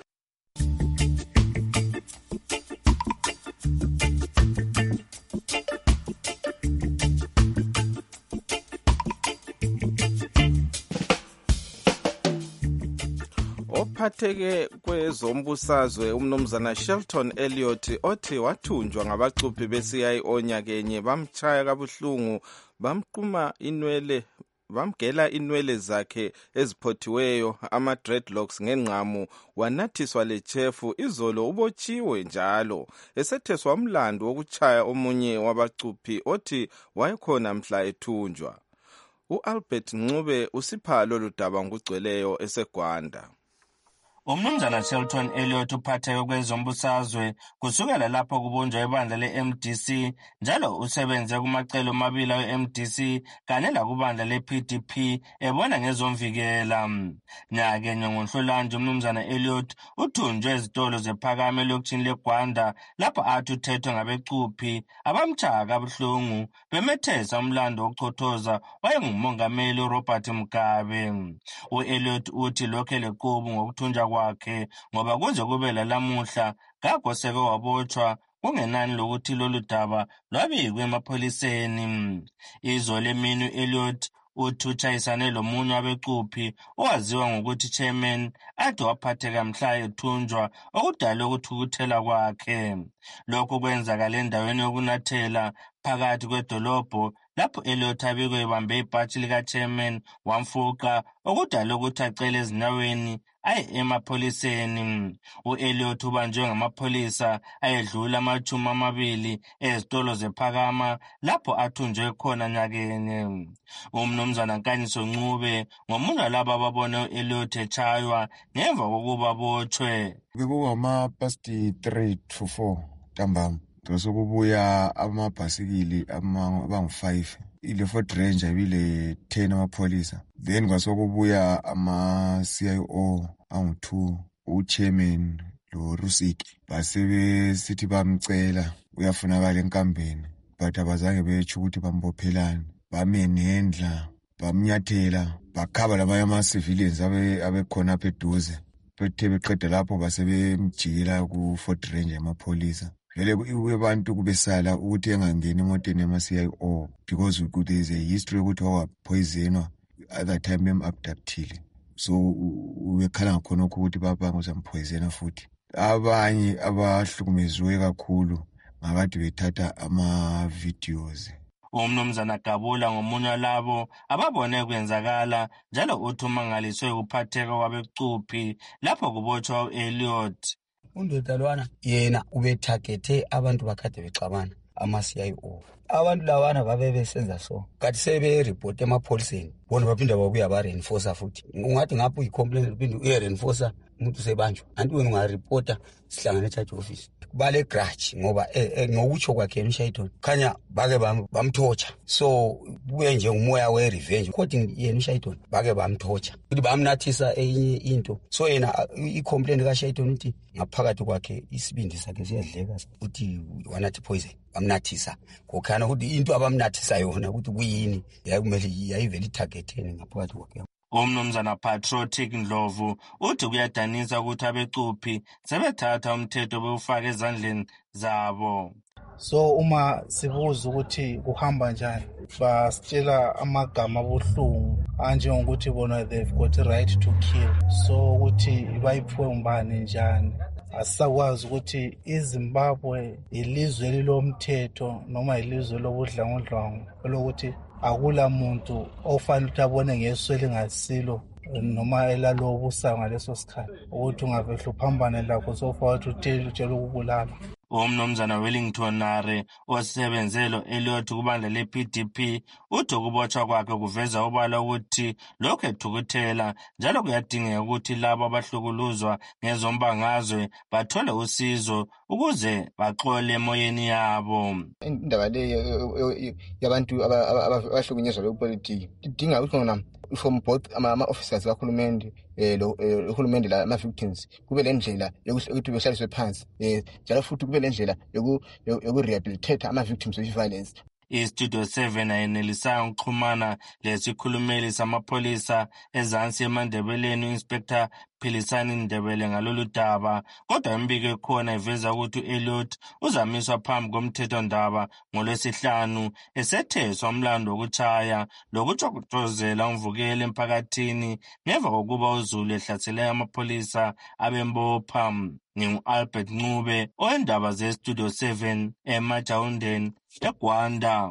Ophatheke kwezombusazwe umnumzana Shelton Elliott othi wathunjwa ngabacuphi be-C I O nyakenye bamchaya kabuhlungu bamquma inwele bamgela inwele zakhe eziphothiweyo ama-dreadlocks ngenqamu wanathiswa lechefu izolo ubotshiwe njalo esetheswa umlando wokuchaya omunye wabacuphi othi wayekhona mhla ethunjwa. U-Albert Ncube usipha lolu daba ngugcweleyo eseGwanda. Umnumzana Shelton Elliott uphatheke kwezombusazwe kusukela lapho kubunjwa ibandla le-M D C njalo usebenze kumacelo amabili we-M D C kanye lakubandla le-P D P ebona ngezomvikela. Nyakenye ngoNhlolanja umnumzana Elliott uthunjwe ezitolo zePhakame elokishini leGwanda lapho athi uthethwe ngabecuphi abamchaya kabuhlungu bemethesa umlando wokuchothoza wayengumongameli uRobert Mugabe. U-Elliott uthi lokho lequbu ngokuthunjwa kwakhe ngoba kuze kube lalamuhla ngakho seke wabotshwa kungenani lokuthi lolu daba lwabikwe emapholiseni. Izolo emini u-Elliott uthi utshayisane lomunye wabecuphi owaziwa ngokuthi chairman ade waphatheka mhla ethunjwa okudala ukuthukuthela kwakhe. Lokhu kwenzakala endaweni yokunathela phakathi kwedolobho lapho Elliott abikwe ebambe ibhatshi lika-chairman wamfuqa okudala ukuthi acele ezinyaweni aye emapholiseni. U-Elliott ubanjwe ngamapholisa ayedlula amachumi amabili ezitolo zePhakama lapho athunjwe khona nyakenye. Umnumzana Nkanyiso Ncube ngomunye laba ababone u-Elliott echaywa ngemva kokuba abotshwe. Bekungama-past three to four ntambama sokubuya amabhasikili abangu-five ile Ford Ranger ibile ten amapholisa then kwasokubuya ama-C I O angu-two uchairman lo Rusiki basebesithi bamcela uyafunakala enkambeni but abazange betsho ukuthi bambophelani bamenendla bamnyathela bakhaba labanye ama-civilians abekhona apha eduze bethe beqeda lapho basebemjikela ku-Ford Ranger amapholisa. Vele abantu kubesala ukuthi engangeni emotweni yama-C I O because there is a history ukuthi wawapoisonwa other time bem-abductile so ubekhala ngakhonokho ukuthi baba ngozampoisona futhi. Abanye abahlukumeziwe kakhulu ngakade bethatha ama-videos. Umnumzana Gabula ngomunye walabo ababone kwenzakala njalo uthi umangaliswe ukuphatheka kwabecuphi lapho kubotshwa u-Elliott. Undodalwana yena ubethagete abantu bakade bexabana ama-C I O. Abantu lawana babe besenza so kathi sebe-report emapholiseni bona baphinda babuya ba-reinforcer futhi ungathi ngapho i-complaint uphinde uye-reinforcer umuntu sebanjwa anti wena ungaripota sihlangane e-charge office bale grudge ngoba ngokutsho kwakhe yena uShayton khanya bake bamthotsha so kube nje umoya we revenge according yena uShayton bake bamthotsha ukuthi bamnathisa enye into so yena i-complaint kaShayton uthi ngaphakathi kwakhe isibindi sakhe siyadleka uthi wanathi poison bamnathisa kokhana ukuthi into abamnathisa yona ukuthi kuyini yakumele yayivele itargetene ngaphakathi kwakhe. Umnumzana Patriotic Ndlovu uthi kuyadanisa ukuthi abecuphi sebethatha umthetho bewufaka ezandleni zabo. So uma sibuza ukuthi kuhamba njani basitshela amagama abuhlungu anjengokuthi bona they've got a right to kill so ukuthi bayiphiwe umbani njani. Asisakwazi ukuthi iZimbabwe ilizwe lilomthetho noma ilizwe lobudlangudlangu lokuthi akula muntu ofanele ukuthi abone ngeso elingasilo noma elalobusa ngaleso sikhathi ukuthi ungavehla uphambane lakho sofa ukuthi utshela utshela ukubulala. Umnumzana Wellington Nare osebenzelo Elliot kubandla le-P D P uthi ukubotshwa kwakhe kuveza ubala ukuthi lokhu ethukuthela njalo kuyadingeka ukuthi labo abahlukuluzwa ngezombangazwe bathole usizo ukuze baxole emoyeni yabo. Indaba le yabantu abahlukunyezwa bepolitiki idinga ukuthi ngona from both ama-officers kahulumende lo uhulumende la ama-victims kube le ndlela yokuthi behlaliswe phansi njalo futhi kube le ndlela yoku-rehabilitate ama-victims of violence. iStudio seven ayenelisanga ukuxhumana lesikhulumeli samapholisa ezansi eMandebeleni uInspector Philisani Ndebele ngalolu daba kodwa imbiko ekhona iveza ukuthi uElliot uzamiswa phambi komthethondaba ngolwesihlanu esetheswa umlando wokutshaya lokuxokozela umvukelo emphakathini ngemva kokuba uZulu ehlasele amapholisa abembopha. Ngingu-Albert Ncube oyindaba zeStudio seven eMajawundeni eGwanda.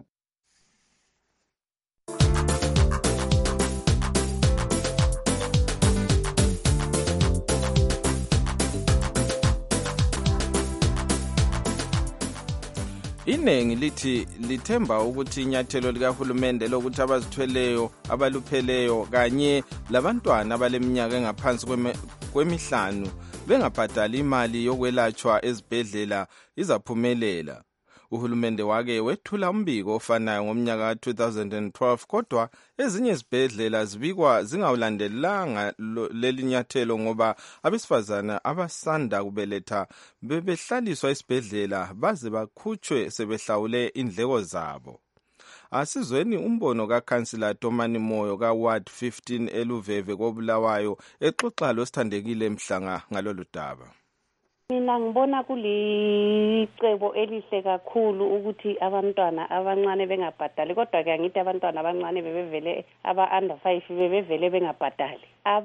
Inengi lithi lithemba ukuthi inyathelo likahulumende lokuthi abazithweleyo abalupheleyo kanye labantwana abaleminyaka engaphansi kwemihlanu bengabhadali imali yokwelatshwa ezibhedlela izaphumelela. Uhulumende wake wethula umbiko ofanayo ngomnyaka ka two thousand twelve kodwa ezinye izibhedlela zibikwa zingawulandelanga leli nyathelo ngoba abesifazana abasanda kubeletha bebehlaliswa esibhedlela baze bakhutshwe sebehlawule indleko zabo. Asizweni umbono kaKhansila Tomani Moyo kaWard fifteen eLuveve koBulawayo exoxa losithandekile Mhlanga ngalolu daba. Mina ngibona kulicebo elihle kakhulu ukuthi abantwana abancane bengabhadali kodwa ke ngithi abantwana abancane bebevele aba under five bebevele bengabhadali.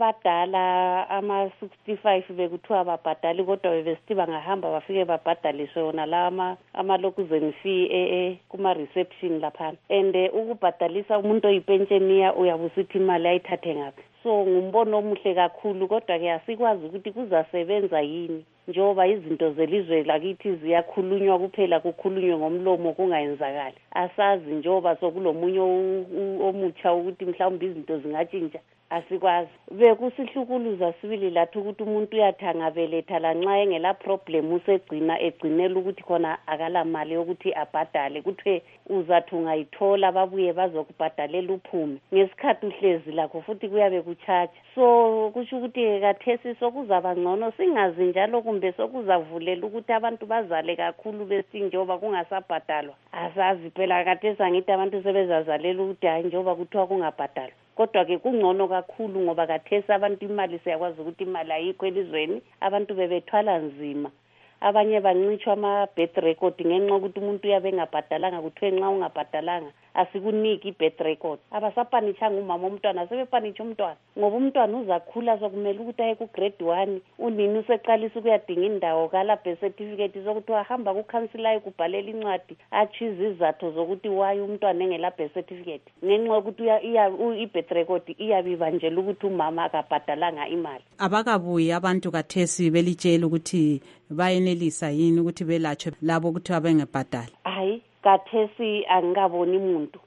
Abadala ama sixty-five bekuthiwa babhadali kodwa bebesithi bangahamba bafike babhadaliswe wona la amalokuzeni fee eh kuma reception lapha. And ukubhadalisa umuntu oyipensheniya uyabusithi imali ayithathe ngaphi. So ngumbono omuhle kakhulu kodwa ke asikwazi ukuthi kuzasebenza yini njoba izinto zelizwe lakithi ziyakhulunywa kuphela kukhulunywe ngomlomo kungayenzakali. Asazi njoba sokulomunye omutsha ukuthi mhlawumbe izinto zingatshintsha asikwazi. Bekusihlukuluza sibili lathi ukuthi umuntu uyathanga beletha lanxa engela problem usegcina egcinela ukuthi khona akala mali yokuthi abhadale kuthiwe uzathi ungayithola babuye bazokubhadalela uphume ngesikhathi uhlezi lakho futhi kuyabe kuchacha. So kusho ukuthi kathesi sokuzaba ngcono singazi njalo kumbe sokuzavulela ukuthi abantu bazale kakhulu besinjoba kungasabhadalwa. Asazi phela kathesi angithi abantu sebezazalela ukuthi hayi njoba kuthiwa kungabhadalwa. Kodwa ke kungcono kakhulu ngoba kathesi abantu imali siyakwazi ukuthi imali ayikho elizweni abantu bebethwala nzima. Abanye bancitshwa ama-birth record ngenxa ukuthi umuntu uyabe engabhadalanga kuthiwe nxa ungabhadalanga asikuniki i-birth record. Abasapanitshanga umama umntwana sebepanitsha umntwana ngoba umntwana uzakhula sokumele ukuthi aye ku-grade one unini useqalisa ukuyadinga indawo kala birth certificate sokuthi wahamba kukhansilayo kubhalela incwadi atsho izizathu zokuthi waye umntwana engela birth certificate ngenxa yokuthi i-birth record iyabibanjela ukuthi umama akabhadalanga imali. Abakabuyi abantu kathesi belitshela ukuthi bayenelisa yini ukuthi belatshwe labo ukuthi abengebhadali. Hayi kathesi angikaboni umuntu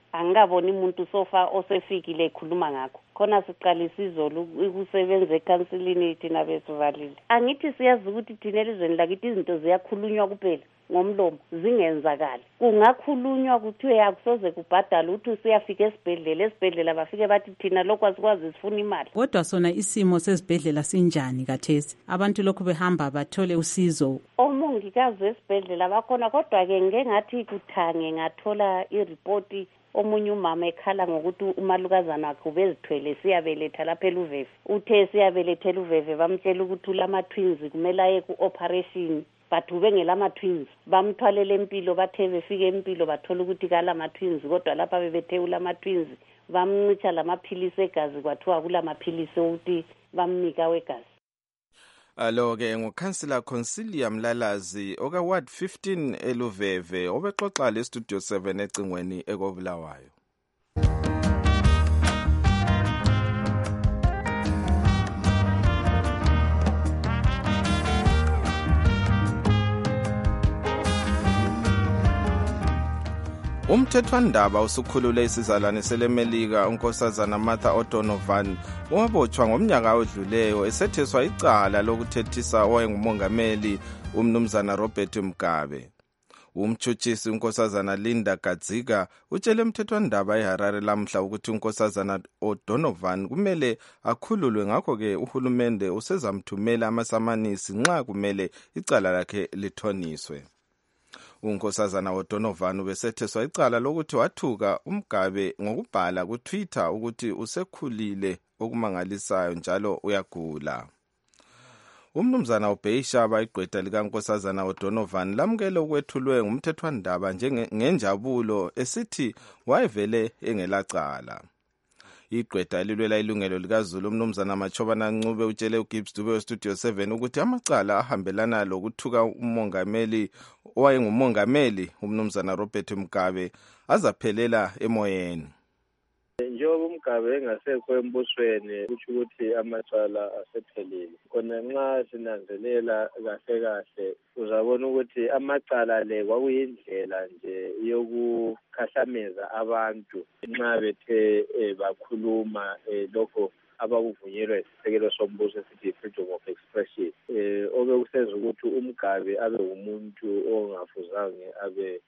angikaboni umuntu sofa osefikile ekhuluma ngakho khona siqalisa izolo ukusebenza ekhansilini thina besivalile. Angithi siyazi ukuthi thina elizweni lakithi izinto ziyakhulunywa kuphela ngomlomo zingenzakali. Kungakhulunywa kuthiwe akusoze kubhadala ukuthi usiyafika esibhedlela esibhedlela bafike bathi thina lokho asikwazi sifuna imali. Kodwa sona isimo sesibhedlela sinjani kathesi? Abantu lokhu behamba bathole usizo. Omongikazi esibhedlela bakhona kodwa ke ngeke ngathi kuthange ngathola ireport omunye umama ekhala ngokuthi umalukazana wakhe ubezithwele siyabeletha lapha eLuveve. Uthe siyabelethela uVeve bamtshela ukuthi ulama twins kumele aye ku operation. But ubengela ama-twins bamthwalele empilo bathe befike empilo bathola ukuthi kala ama-twins kodwa lapha bebethe ulama-twins bamncisha lamaphilisi egazi kwathiwa kulamaphilisi ukuthi bamnika wegazi. Alo-ke ngukhansila Consilia Mlalazi oka Ward fifteen eLuveve obexoxa le Studio seven ecingweni ekobulawayo. Umthethwandaba usukhulule isizalwane selemelika unkosazana Martha O'Donovan owabotshwa ngomnyaka odluleyo esetheswa icala lokuthethisa owayengumongameli umnumzana Robert Mugabe. Umtshutshisi unkosazana Linda Gadzika utshele umthethwandaba eHarare lamhla ukuthi unkosazana O'Donovan kumele akhululwe, ngakho-ke uhulumende usezamthumela amasamanisi nxa kumele icala lakhe lithoniswe. Unkosazana O'Donovan ubesetheswa icala lokuthi wathuka uMgabe ngokubhala kuTwitter ukuthi usekhulile okumangalisayo njalo uyagula. Umnumzana uBeyishaba igqwetha likankosazana O'Donovan lamukele ukwethulwe ngumthethwandaba ngenjabulo esithi wayevele engelacala. Igqwetha elilwela ilungelo likaZulu umnumzana Machobana Ncube utshele uGibbs Dube weStudio seven ukuthi amacala ahambelana lokuthuka umongameli owayengumongameli umnumzana Robert Mugabe azaphelela emoyeni. Njengoba uMgabe engasekho embusweni kusho ukuthi amacala asephelile. Khona nxa sinanzelela kahle kahle uzabona ukuthi amacala le kwakuyindlela nje yokukhahlameza abantu nxa bethe bakhuluma lokho abakuvunyelwa isisekelo sombuso esithi freedom of expression. Eh obekuseza ukuthi uMgabe abe umuntu ongafuzange abe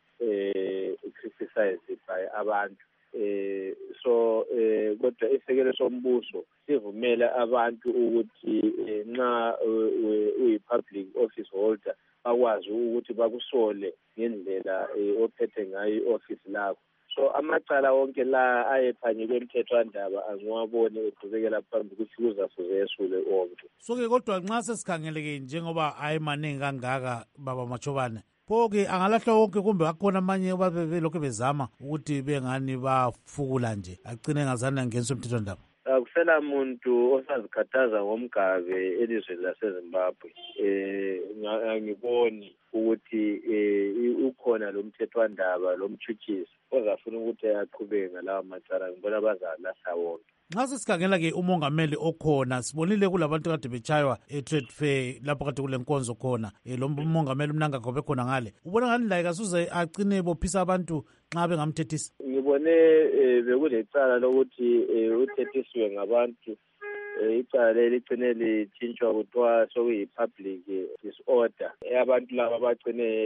eh criticized by abantu. Eh so eh kodwa isekelo sombuso sivumela abantu ukuthi nxa uyi-public office holder bakwazi ukuthi bakusole ngendlela ophethe ngayo i-office lakho. So amacala wonke la ayephanyelwe emthethwandaba angiwabone eqhubekela phambili ukuthi kuzafuze yesule wonke. So-ke kodwa nxa sesikhangeleke njengoba ayemaningi kangaka baba Machobane, pho-ke angalahlwa wonke kumbe akhona amanye ababelokhu bezama ukuthi bengani bafukula nje agcine engazange angeniswe emthethwandaba? Akusela muntu osazikhathaza ngomgabe elizweni laseZimbabwe. Eh angiboni ukuthi eh ukhona lo mthethwandaba lo mtshutshisi ozafuna ukuthi aqhubeke ngalawa macala. Ngibona bazalahla wonke. Nxa sesikhangela-ke umongameli okhona sibonile kulabantu kade betshaywa e-trade fair lapho kade kule nkonzo khona lo mongameli uMnangagwa bekhona ngale. Ubona ngani laye kasuze agcine bophisa abantu nxa bengamthethisa? Ngibone bekulecala lokuthi uthethisiwe ngabantu. Icala leligcine litshintshwa kuthiwa sokuyi-public disorder. Abantu laba bagcine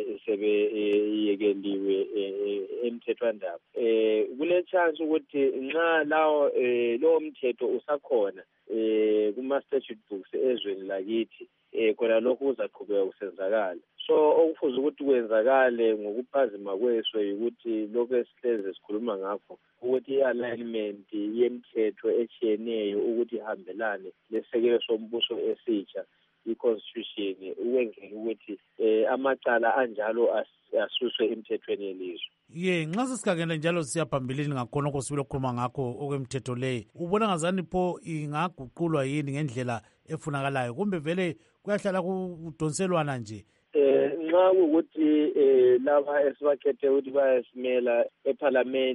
sebeyekeliwe emthethwandaba. Kule chance ukuthi nxa lawo lowo mthetho usakhona kuma-statute books ezweni lakithi khona lokhu kuzaqhubeka kusenzakala. So okufuze ukuthi kwenzakale ngokuphazima kweswe ukuthi lokhu esihlezi sikhuluma ngakho ukuthi i-alignment yemthetho etshiyeneyo ukuthi ihambelane lesekelo sombuso esitsha i-constitution ukwenzela ukuthi amacala anjalo asuswe emthethweni yelizwe. Ye nxa sesikhangele njalo siyaphambilini ngakhona okho sibile ukukhuluma ngakho okwemthetho leyo, ubona ngazani pho ingaguqulwa yini ngendlela efunakalayo kumbe vele kuyahlala kudonselwana nje? Eh nxa ukuthi laba esibakhethe ukuthi bayasimela eParliament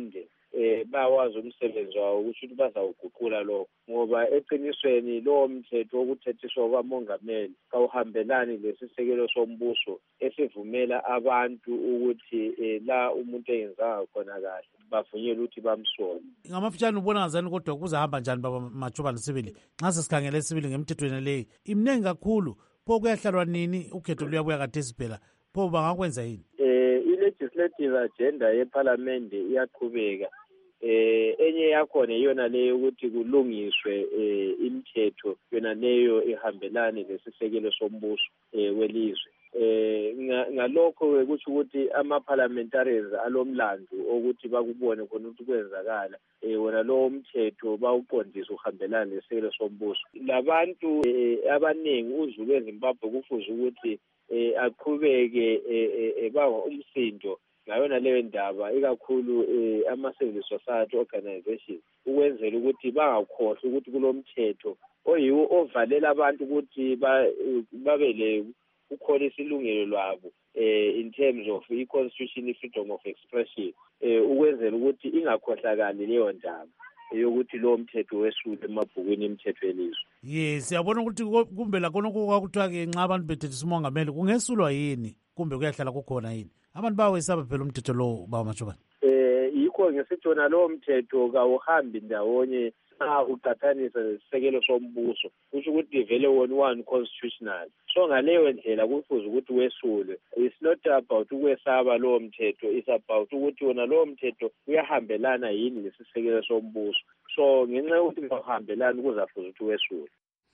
eh bawazi umsebenzi wawo ukuthi bazawuguqula lo ngoba eqinisweni lo mthetho wokuthethiswa kwamongameli kawuhambelani lesisekelo sombuso esivumela abantu ukuthi eh, la umuntu eyenzanga khona kahle bavunyelwe ukuthi bamsole. Ngamafutshane ubona ngazani kodwa kuzahamba njani baba Machobane sibili nxa sesikhangele sibili ngemthethweni leyi imningi kakhulu pho kuyahlalwa nini ukhetho luyabuya khathesi phela pho bangakwenza yini? Eh i-legislative agenda yeparlamente iyaqhubeka. Eh enye yakhona iyona leyo ukuthi kulungiswe eh imithetho yona leyo ihambelane lesisekelo sombuso eh welizwe. Eh ngalokho ukuthi ukuthi ama-parliamentarians alomlando ukuthi bakubone khona ukuthi kwenzakala eh wona lo mthetho bawuqondisa uhambelana lesisekelo sombuso. Labantu abaningi uZulu eZimbabwe kufuze ukuthi eh aqhubeke ebawa umsindo ngayona leyo ndaba ikakhulu ama-civil society organization ukwenzela ukuthi bangakhohlwa ukuthi kulomthetho oyiwo ovalela abantu ukuthi babe le ukholisa ilungelo lwabo eh in terms of i-constitution freedom of expression eh ukwenzela ukuthi ingakhohlakali leyo ndaba yokuthi lo mthetho wesule emabhukwini imithetho yelizwe. Yes, siyabona ukuthi kumbe lakho kwakuthiwa ke nxa abantu bethethisa umongameli kungesulwa yini kumbe kuyahlala kukhona yini abantu bawesaba phela umthetho lo baba Machobane? Eh yikho ngesithona lo mthetho kawuhambi ndawonye xa uqathanisa lesisekelo sombuso kusho ukuthi vele wona one constitutional. So ngaleyo ndlela kufuze ukuthi wesule. It's not about ukwesaba lo mthetho, it's about ukuthi wona lo mthetho uyahambelana yini lesisekelo sombuso. So ngenxa yokuthi ngahambelana kuzafuze ukuthi wesule.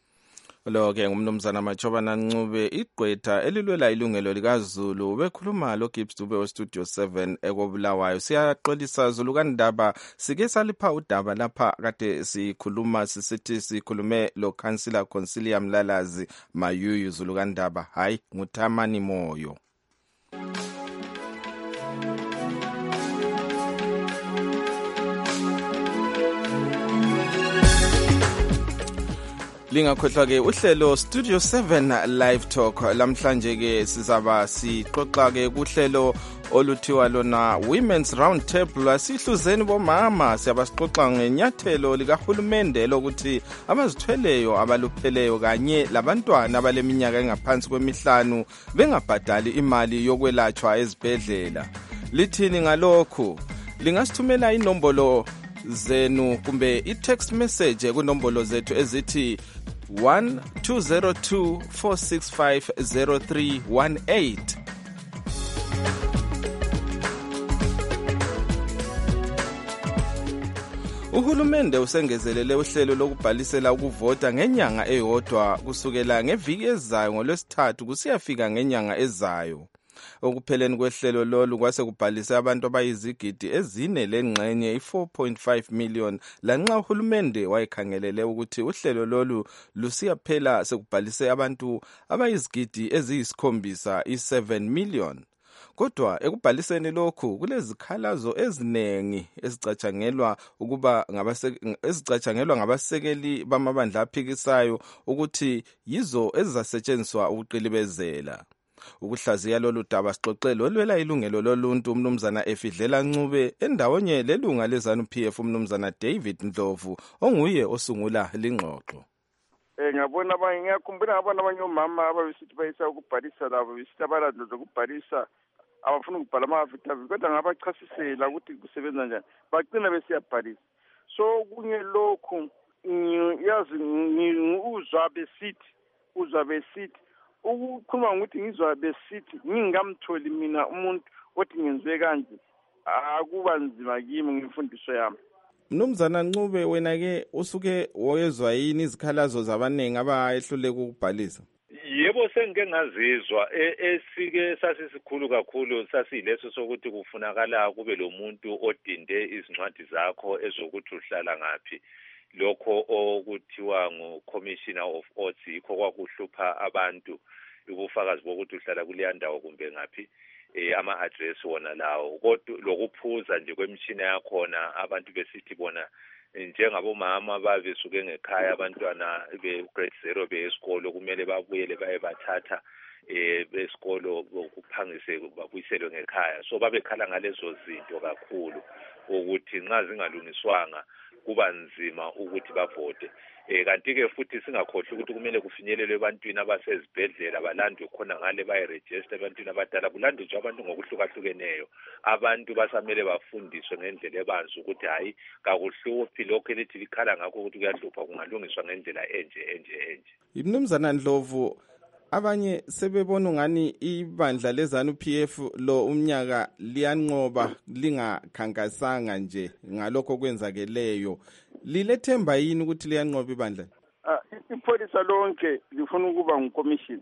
Lo-ke ngumnumzana Machobane Ncube igqwetha elilwela ilungelo likaZulu bekhuluma lo Gibbs Dube westudio seven ekobulawayo. Siyaxolisa Zulu kaNdaba sike salipha udaba lapha kade sikhuluma sisithi sikhulume lo Councillor Consilia Mlalazi Mayuyu Zulu kaNdaba hayi nguThamani Moyo. Lingakhohlwa ke uhlelo Studio seven Live Talk lamhlanje ke sizaba sixoxa ke kuhlelo oluthiwa lona Women's Round Table. Asihluzeni bomama siyabasixoxa ngenyathelo likahulumende lokuthi abazithweleyo abalupheleyo kanye labantwana abaleminyaka engaphansi kwemihlanu bengabhadali imali yokwelatshwa ezibhedlela. Lithini ngalokho? Lingasithumela inombolo zenu kumbe i-text message kunombolo zethu ezithi one two zero two four six five zero three one eight. Uhulumende usengezelele uhlelo lokubhalisela ukuvota ngenyanga eyodwa kusukela ngeviki ezayo ngolwesithathu kusiyafika ngenyanga ezayo. Okupheleni kwehlelo lolu kwase kubhalise abantu abayizigidi ezine lengxenye i-four point five million lanxa uhulumende wayekhangelele ukuthi uhlelo lolu lusiyaphela sekubhalise abantu abayizigidi eziyisikhombisa i-seven million. Kodwa ekubhaliseni lokhu kulezikhalazo ezinengi ezicatshangelwa ukuba ezicatshangelwa ngabasekeli bamabandla aphikisayo ukuthi yizo ezizasetshenziswa ukuqilibezela. Ukuhlaziya lolu daba sixoxele olwela ilungelo loluntu umnumzana Efidlela Ncube endawonye lelunga lezanu P F umnumzana David Ndlovu onguye osungula lingxoxo. Eh ngabona abanye ngiyakhumbula ngabona abanye omama ababesithi bayisa ukubhalisa labo besithi abalandlo zokubhalisa abafuna ukubhala ama-affidavit kodwa ngabachasisela ukuthi kusebenza njani bagcina besiyabhalisa. So kunye lokhu yazi uzwa besithi uzwa besithi ukukhuluma ngokuthi ngizwa besithi ngingamtholi mina umuntu othi ngenzwe kanje akuba nzima kimi ngemfundiso yami. Mnumzana Ncube wena ke usuke woyezwa yini izikhalazo zabanengi abayehluleka ukubhalisa? Yebo sengike ngazizwa esike sasisikhulu kakhulu sasiyileso sokuthi kufunakala kube lo muntu odinde izincwadi zakho ezokuthi uhlala ngaphi. Lokho okuthiwa ngu-Commissioner of Oaths yikho kwakuhlupha abantu ubufakazi bokuthi uhlala kuleya ndawo kumbe ngaphi eh ama-address wona lawo kodwa lokuphuza nje kwemishina yakhona abantu besithi bona njengabomama babesuke ngekhaya abantwana be grade zero beyesikolo kumele babuyele baye bathatha eh besikolo ukuphangise babuyiselwe ngekhaya. So babekhala ngalezo zinto kakhulu ukuthi nxa zingalungiswanga kuba nzima ukuthi bavote. Eh kanti ke futhi singakhohlwa ukuthi kumele kufinyelelwe ebantwini abasezibhedlela balandwe khona ngale bayiregister ebantwini abadala kulandwe nje abantu ngokuhlukahlukeneyo. Abantu basamele bafundiswe ngendlela ebanzi ukuthi hayi kakuhluphi lokho elithi likhala ngakho ukuthi kuyahlupha kungalungiswa ngendlela enje enje enje. Mnumzana Ndlovu, abanye sebebona ngani ibandla lezanu P F lo umnyaka liyanqoba lingakhankasanga nje ngalokho kwenzakeleyo. Lilethemba yini ukuthi liyanqoba ibandla? Ah, ipholisa lonke lifuna ukuba ngumcommission.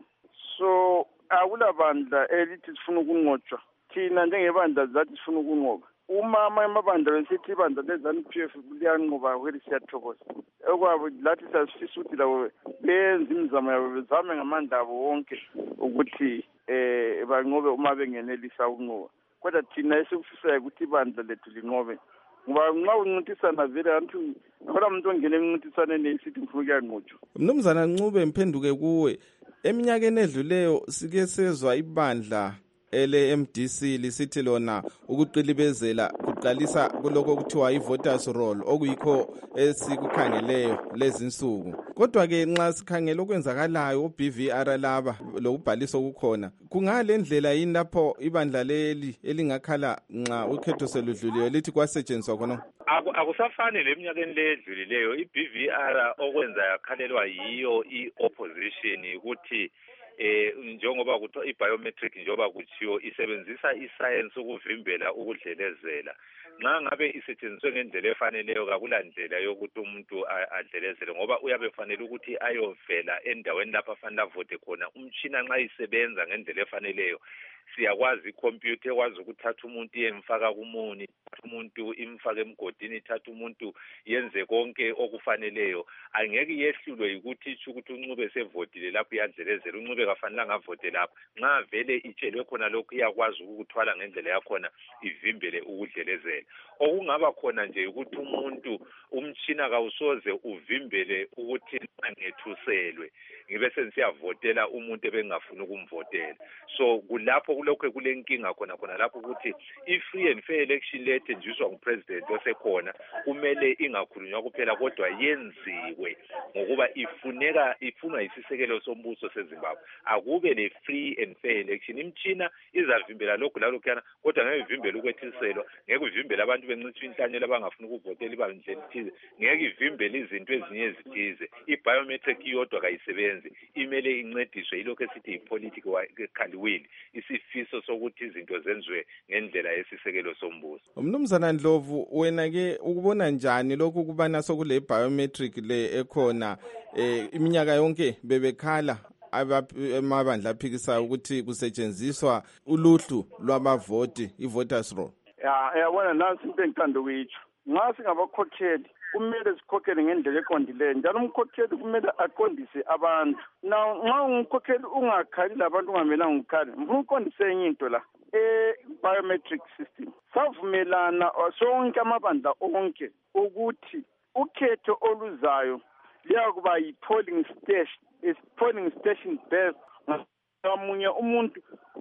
So akulabandla elithi sifuna ukunqotshwa. Thina njengebandla zathi sifuna ukunqoba. Uma amabandla besithi ibandla lezanu P F liyanqoba kweli siyathokoza. Okwabo lathi sasifisa ukuthi lawo benze imizamo yabo bezame ngamandla abo wonke ukuthi eh banqobe uma bengenelisa ukunqoba. Kodwa thina esikufisayo ukuthi ibandla lethu linqobe. Ngoba nxa uncintisana vele antu kodwa umuntu ongena emncintisaneni esithi ngifuna ukuyanqotshwa. Mnumzana Ncube, mphenduke kuwe. Eminyakeni edluleyo sike sezwa ibandla ele M D C lisithi lona ukuqilibezela kuqalisa kuloko kuthiwa i-voters roll okuyikho esikukhangeleyo lezi nsuku. Kodwa ke nxa sikhangela okwenzakalayo o-B V R laba lokubhalisa okukhona, kungale ndlela yini lapho ibandla leli elingakhala nxa ukhetho seludluliwe lithi kwasetshenziswa khona? Akusafani leminyakeni ledlulileyo. i-B V R okwenza yakhalelwa yiyo i-opposition ukuthi eh njengoba kuthiwa i-biometric njengoba kuthiyo isebenzisa iscience ukuvimbela ukudlelezela. Nxa ngabe isetshenziswe ngendlela efaneleyo kakulandlela yokuthi umuntu adlelezele ngoba uyabe fanele ukuthi ayovela endaweni lapha afanele avote khona. Umtshina nxa isebenza ngendlela efaneleyo siyakwazi ikhompyutha ekwazi ukuthatha umuntu yemfaka kumoni, umuntu imfaka emgodini, ithatha umuntu yenze konke okufaneleyo. Angeke yehlulwe ukuthi isho ukuthi uNcube sevotile lapho iyadlelezela. uNcube kafanele ngavote lapho. Nxa vele itshelwe khona lokho iyakwazi ukuthwala ngendlela yakhona ivimbele ukudlelezela. Okungaba khona nje ukuthi umuntu umtshina kawusoze uvimbele ukuthi angethuselwe ngibe sensiyavotela umuntu ebengafuna ukumvotela. So kulapho kulokho kulenkinga khona khona lapho ukuthi i-free and fair election lethenjiswa ngupresident osekhona kumele ingakhulunywa kuphela kodwa yenziwe ngokuba ifuneka ifunwa isisekelo sombuso seZimbabwe. Akube le free and fair election. Imtshina izavimbela lokho lalokhana kodwa ngeke ivimbele ukwethiselwa, ngeke ivimbele abantu bencitshwa inhlanyelo abangafuna ukuvotela iba ndlela ethize, ngeke ivimbele izinto ezinye ezithize. I-biometric yodwa kayisebenzi, imele incediswe yilokho esithi i-political will, isifiso sokuthi izinto zenziwe ngendlela yesisekelo sombuso. Mnumzana Ndlovu, wena ke ukubona njani lokhu kubana sokule biometric le ekhona eh iminyaka yonke bebekhala amabandla aphikisayo ukuthi kusetshenziswa uluhlu lwabavoti i-voters roll? Ya yabona nansi into engithanda ukuyitsho. Nxa singabakhokheli kumele sikhokhele ngendlela eqondileyo njalo umkhokheli kumele aqondise abantu. Na nxa umkhokheli ungakhali labantu ungamelanga ukhali, ngifuna uqondise enye into la. Eh biometric system savumelana sonke amabandla onke ukuthi ukhetho oluzayo liyakuba yi-polling station, is polling station based. Ngamunye umuntu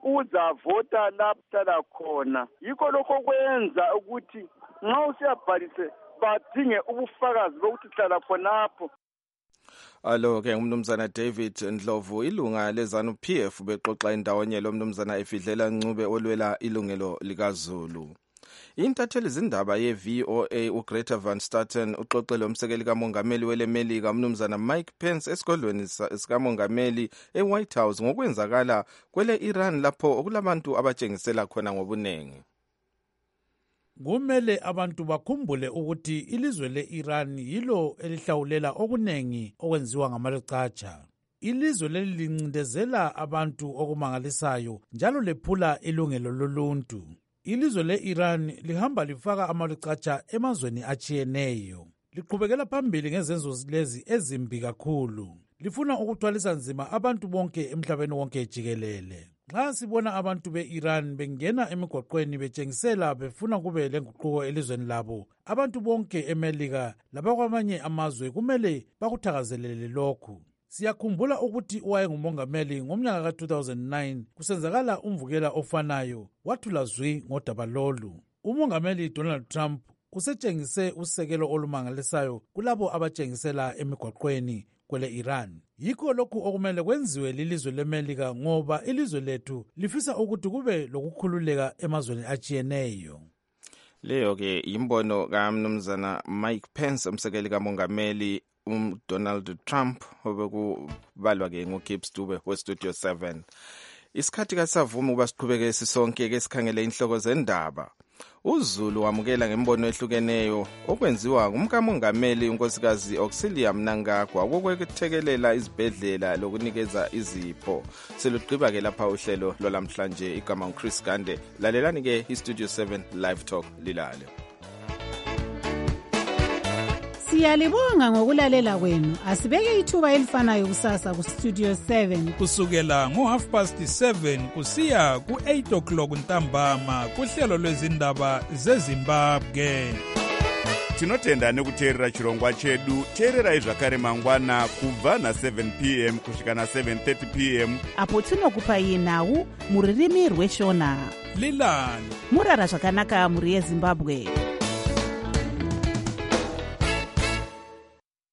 uzavota lapha khona. Yikho lokho kwenza ukuthi nxa usiyabhalise badinge ubufakazi bokuthi hlala khonapho. Alo ke umnumzana David Ndlovu, ilunga lezanu P F, bexoxa indawonye lo mnumzana Efidlela Ncube olwela ilungelo likaZulu. Intatheli zindaba ye-V O A uGreta Van Staten uxoxele umsekeli kamongameli welemelika umnumzana Mike Pence esigodlweni sikamongameli eWhite House ngokwenzakala kwele Iran lapho okulabantu abatshengisela khona ngobunengi. Kumele abantu bakhumbule ukuthi ilizwe le-Iran yilo elihlawulela okunengi okwenziwa ngamalucatsha. Ilizwe leli lincindezela abantu okumangalisayo njalo lephula ilungelo loluntu. Ilizwe le-Iran lihamba lifaka amalucatsha emazweni atshiyeneyo. Liqhubekela phambili ngezenzo lezi ezimbi kakhulu. Lifuna ukuthwalisa nzima abantu bonke emhlabeni wonke jikelele. Nxa sibona abantu be-Iran bengena emigwaqweni betshengisela befuna kube lenguquko elizweni labo, abantu bonke eMelika labakwamanye amazwe kumele bakuthakazelele lokhu. Siyakhumbula ukuthi owayengumongameli ngomnyaka ka two thousand nine kusenzakala umvukela ofanayo wathula zwi ngodaba lolu. Umongameli Donald Trump usetshengise usekelo olumangalisayo kulabo abatshengisela emigwaqweni kwele Iran. Yikho lokhu okumele kwenziwe lilizwe leMelika ngoba ilizwe lethu lifisa ukuthi kube lokukhululeka emazweni atshiyeneyo. Leyo ke imbono kaMnumzana Mike Pence umsekeli kamongameli um Donald Trump obekubalwa ke ngoGibbs Dube we Studio seven. Isikhathi kasavuma ukuba siqhubeke sisonke ke sikhangele inhloko zendaba. uZulu wamukela ngembono ehlukeneyo okwenziwa ngumkamongameli unkosikazi Auxilia Mnangagwa kokwethekelela izibhedlela lokunikeza izipho. Selugqiba ke lapha uhlelo lwalamhlanje igama uChris Gande. Lalelani ke iStudio seven Live Talk lilale. Siyalibonga ngokulalela kwenu. Asibeke ithuba elifanayo kusasa ku Studio seven kusukela ngo half past seven kusiya ku eight o'clock ntambama kuhlelo lwezindaba zeZimbabwe. Tinotenda nekuteerera chirongwa chedu. Teerera zvakare mangwana kubva na seven p m kusvika na seven thirty p m apo tinokupai nhau muririmi rweshona. Lilani murara zvakanaka muri yeZimbabwe.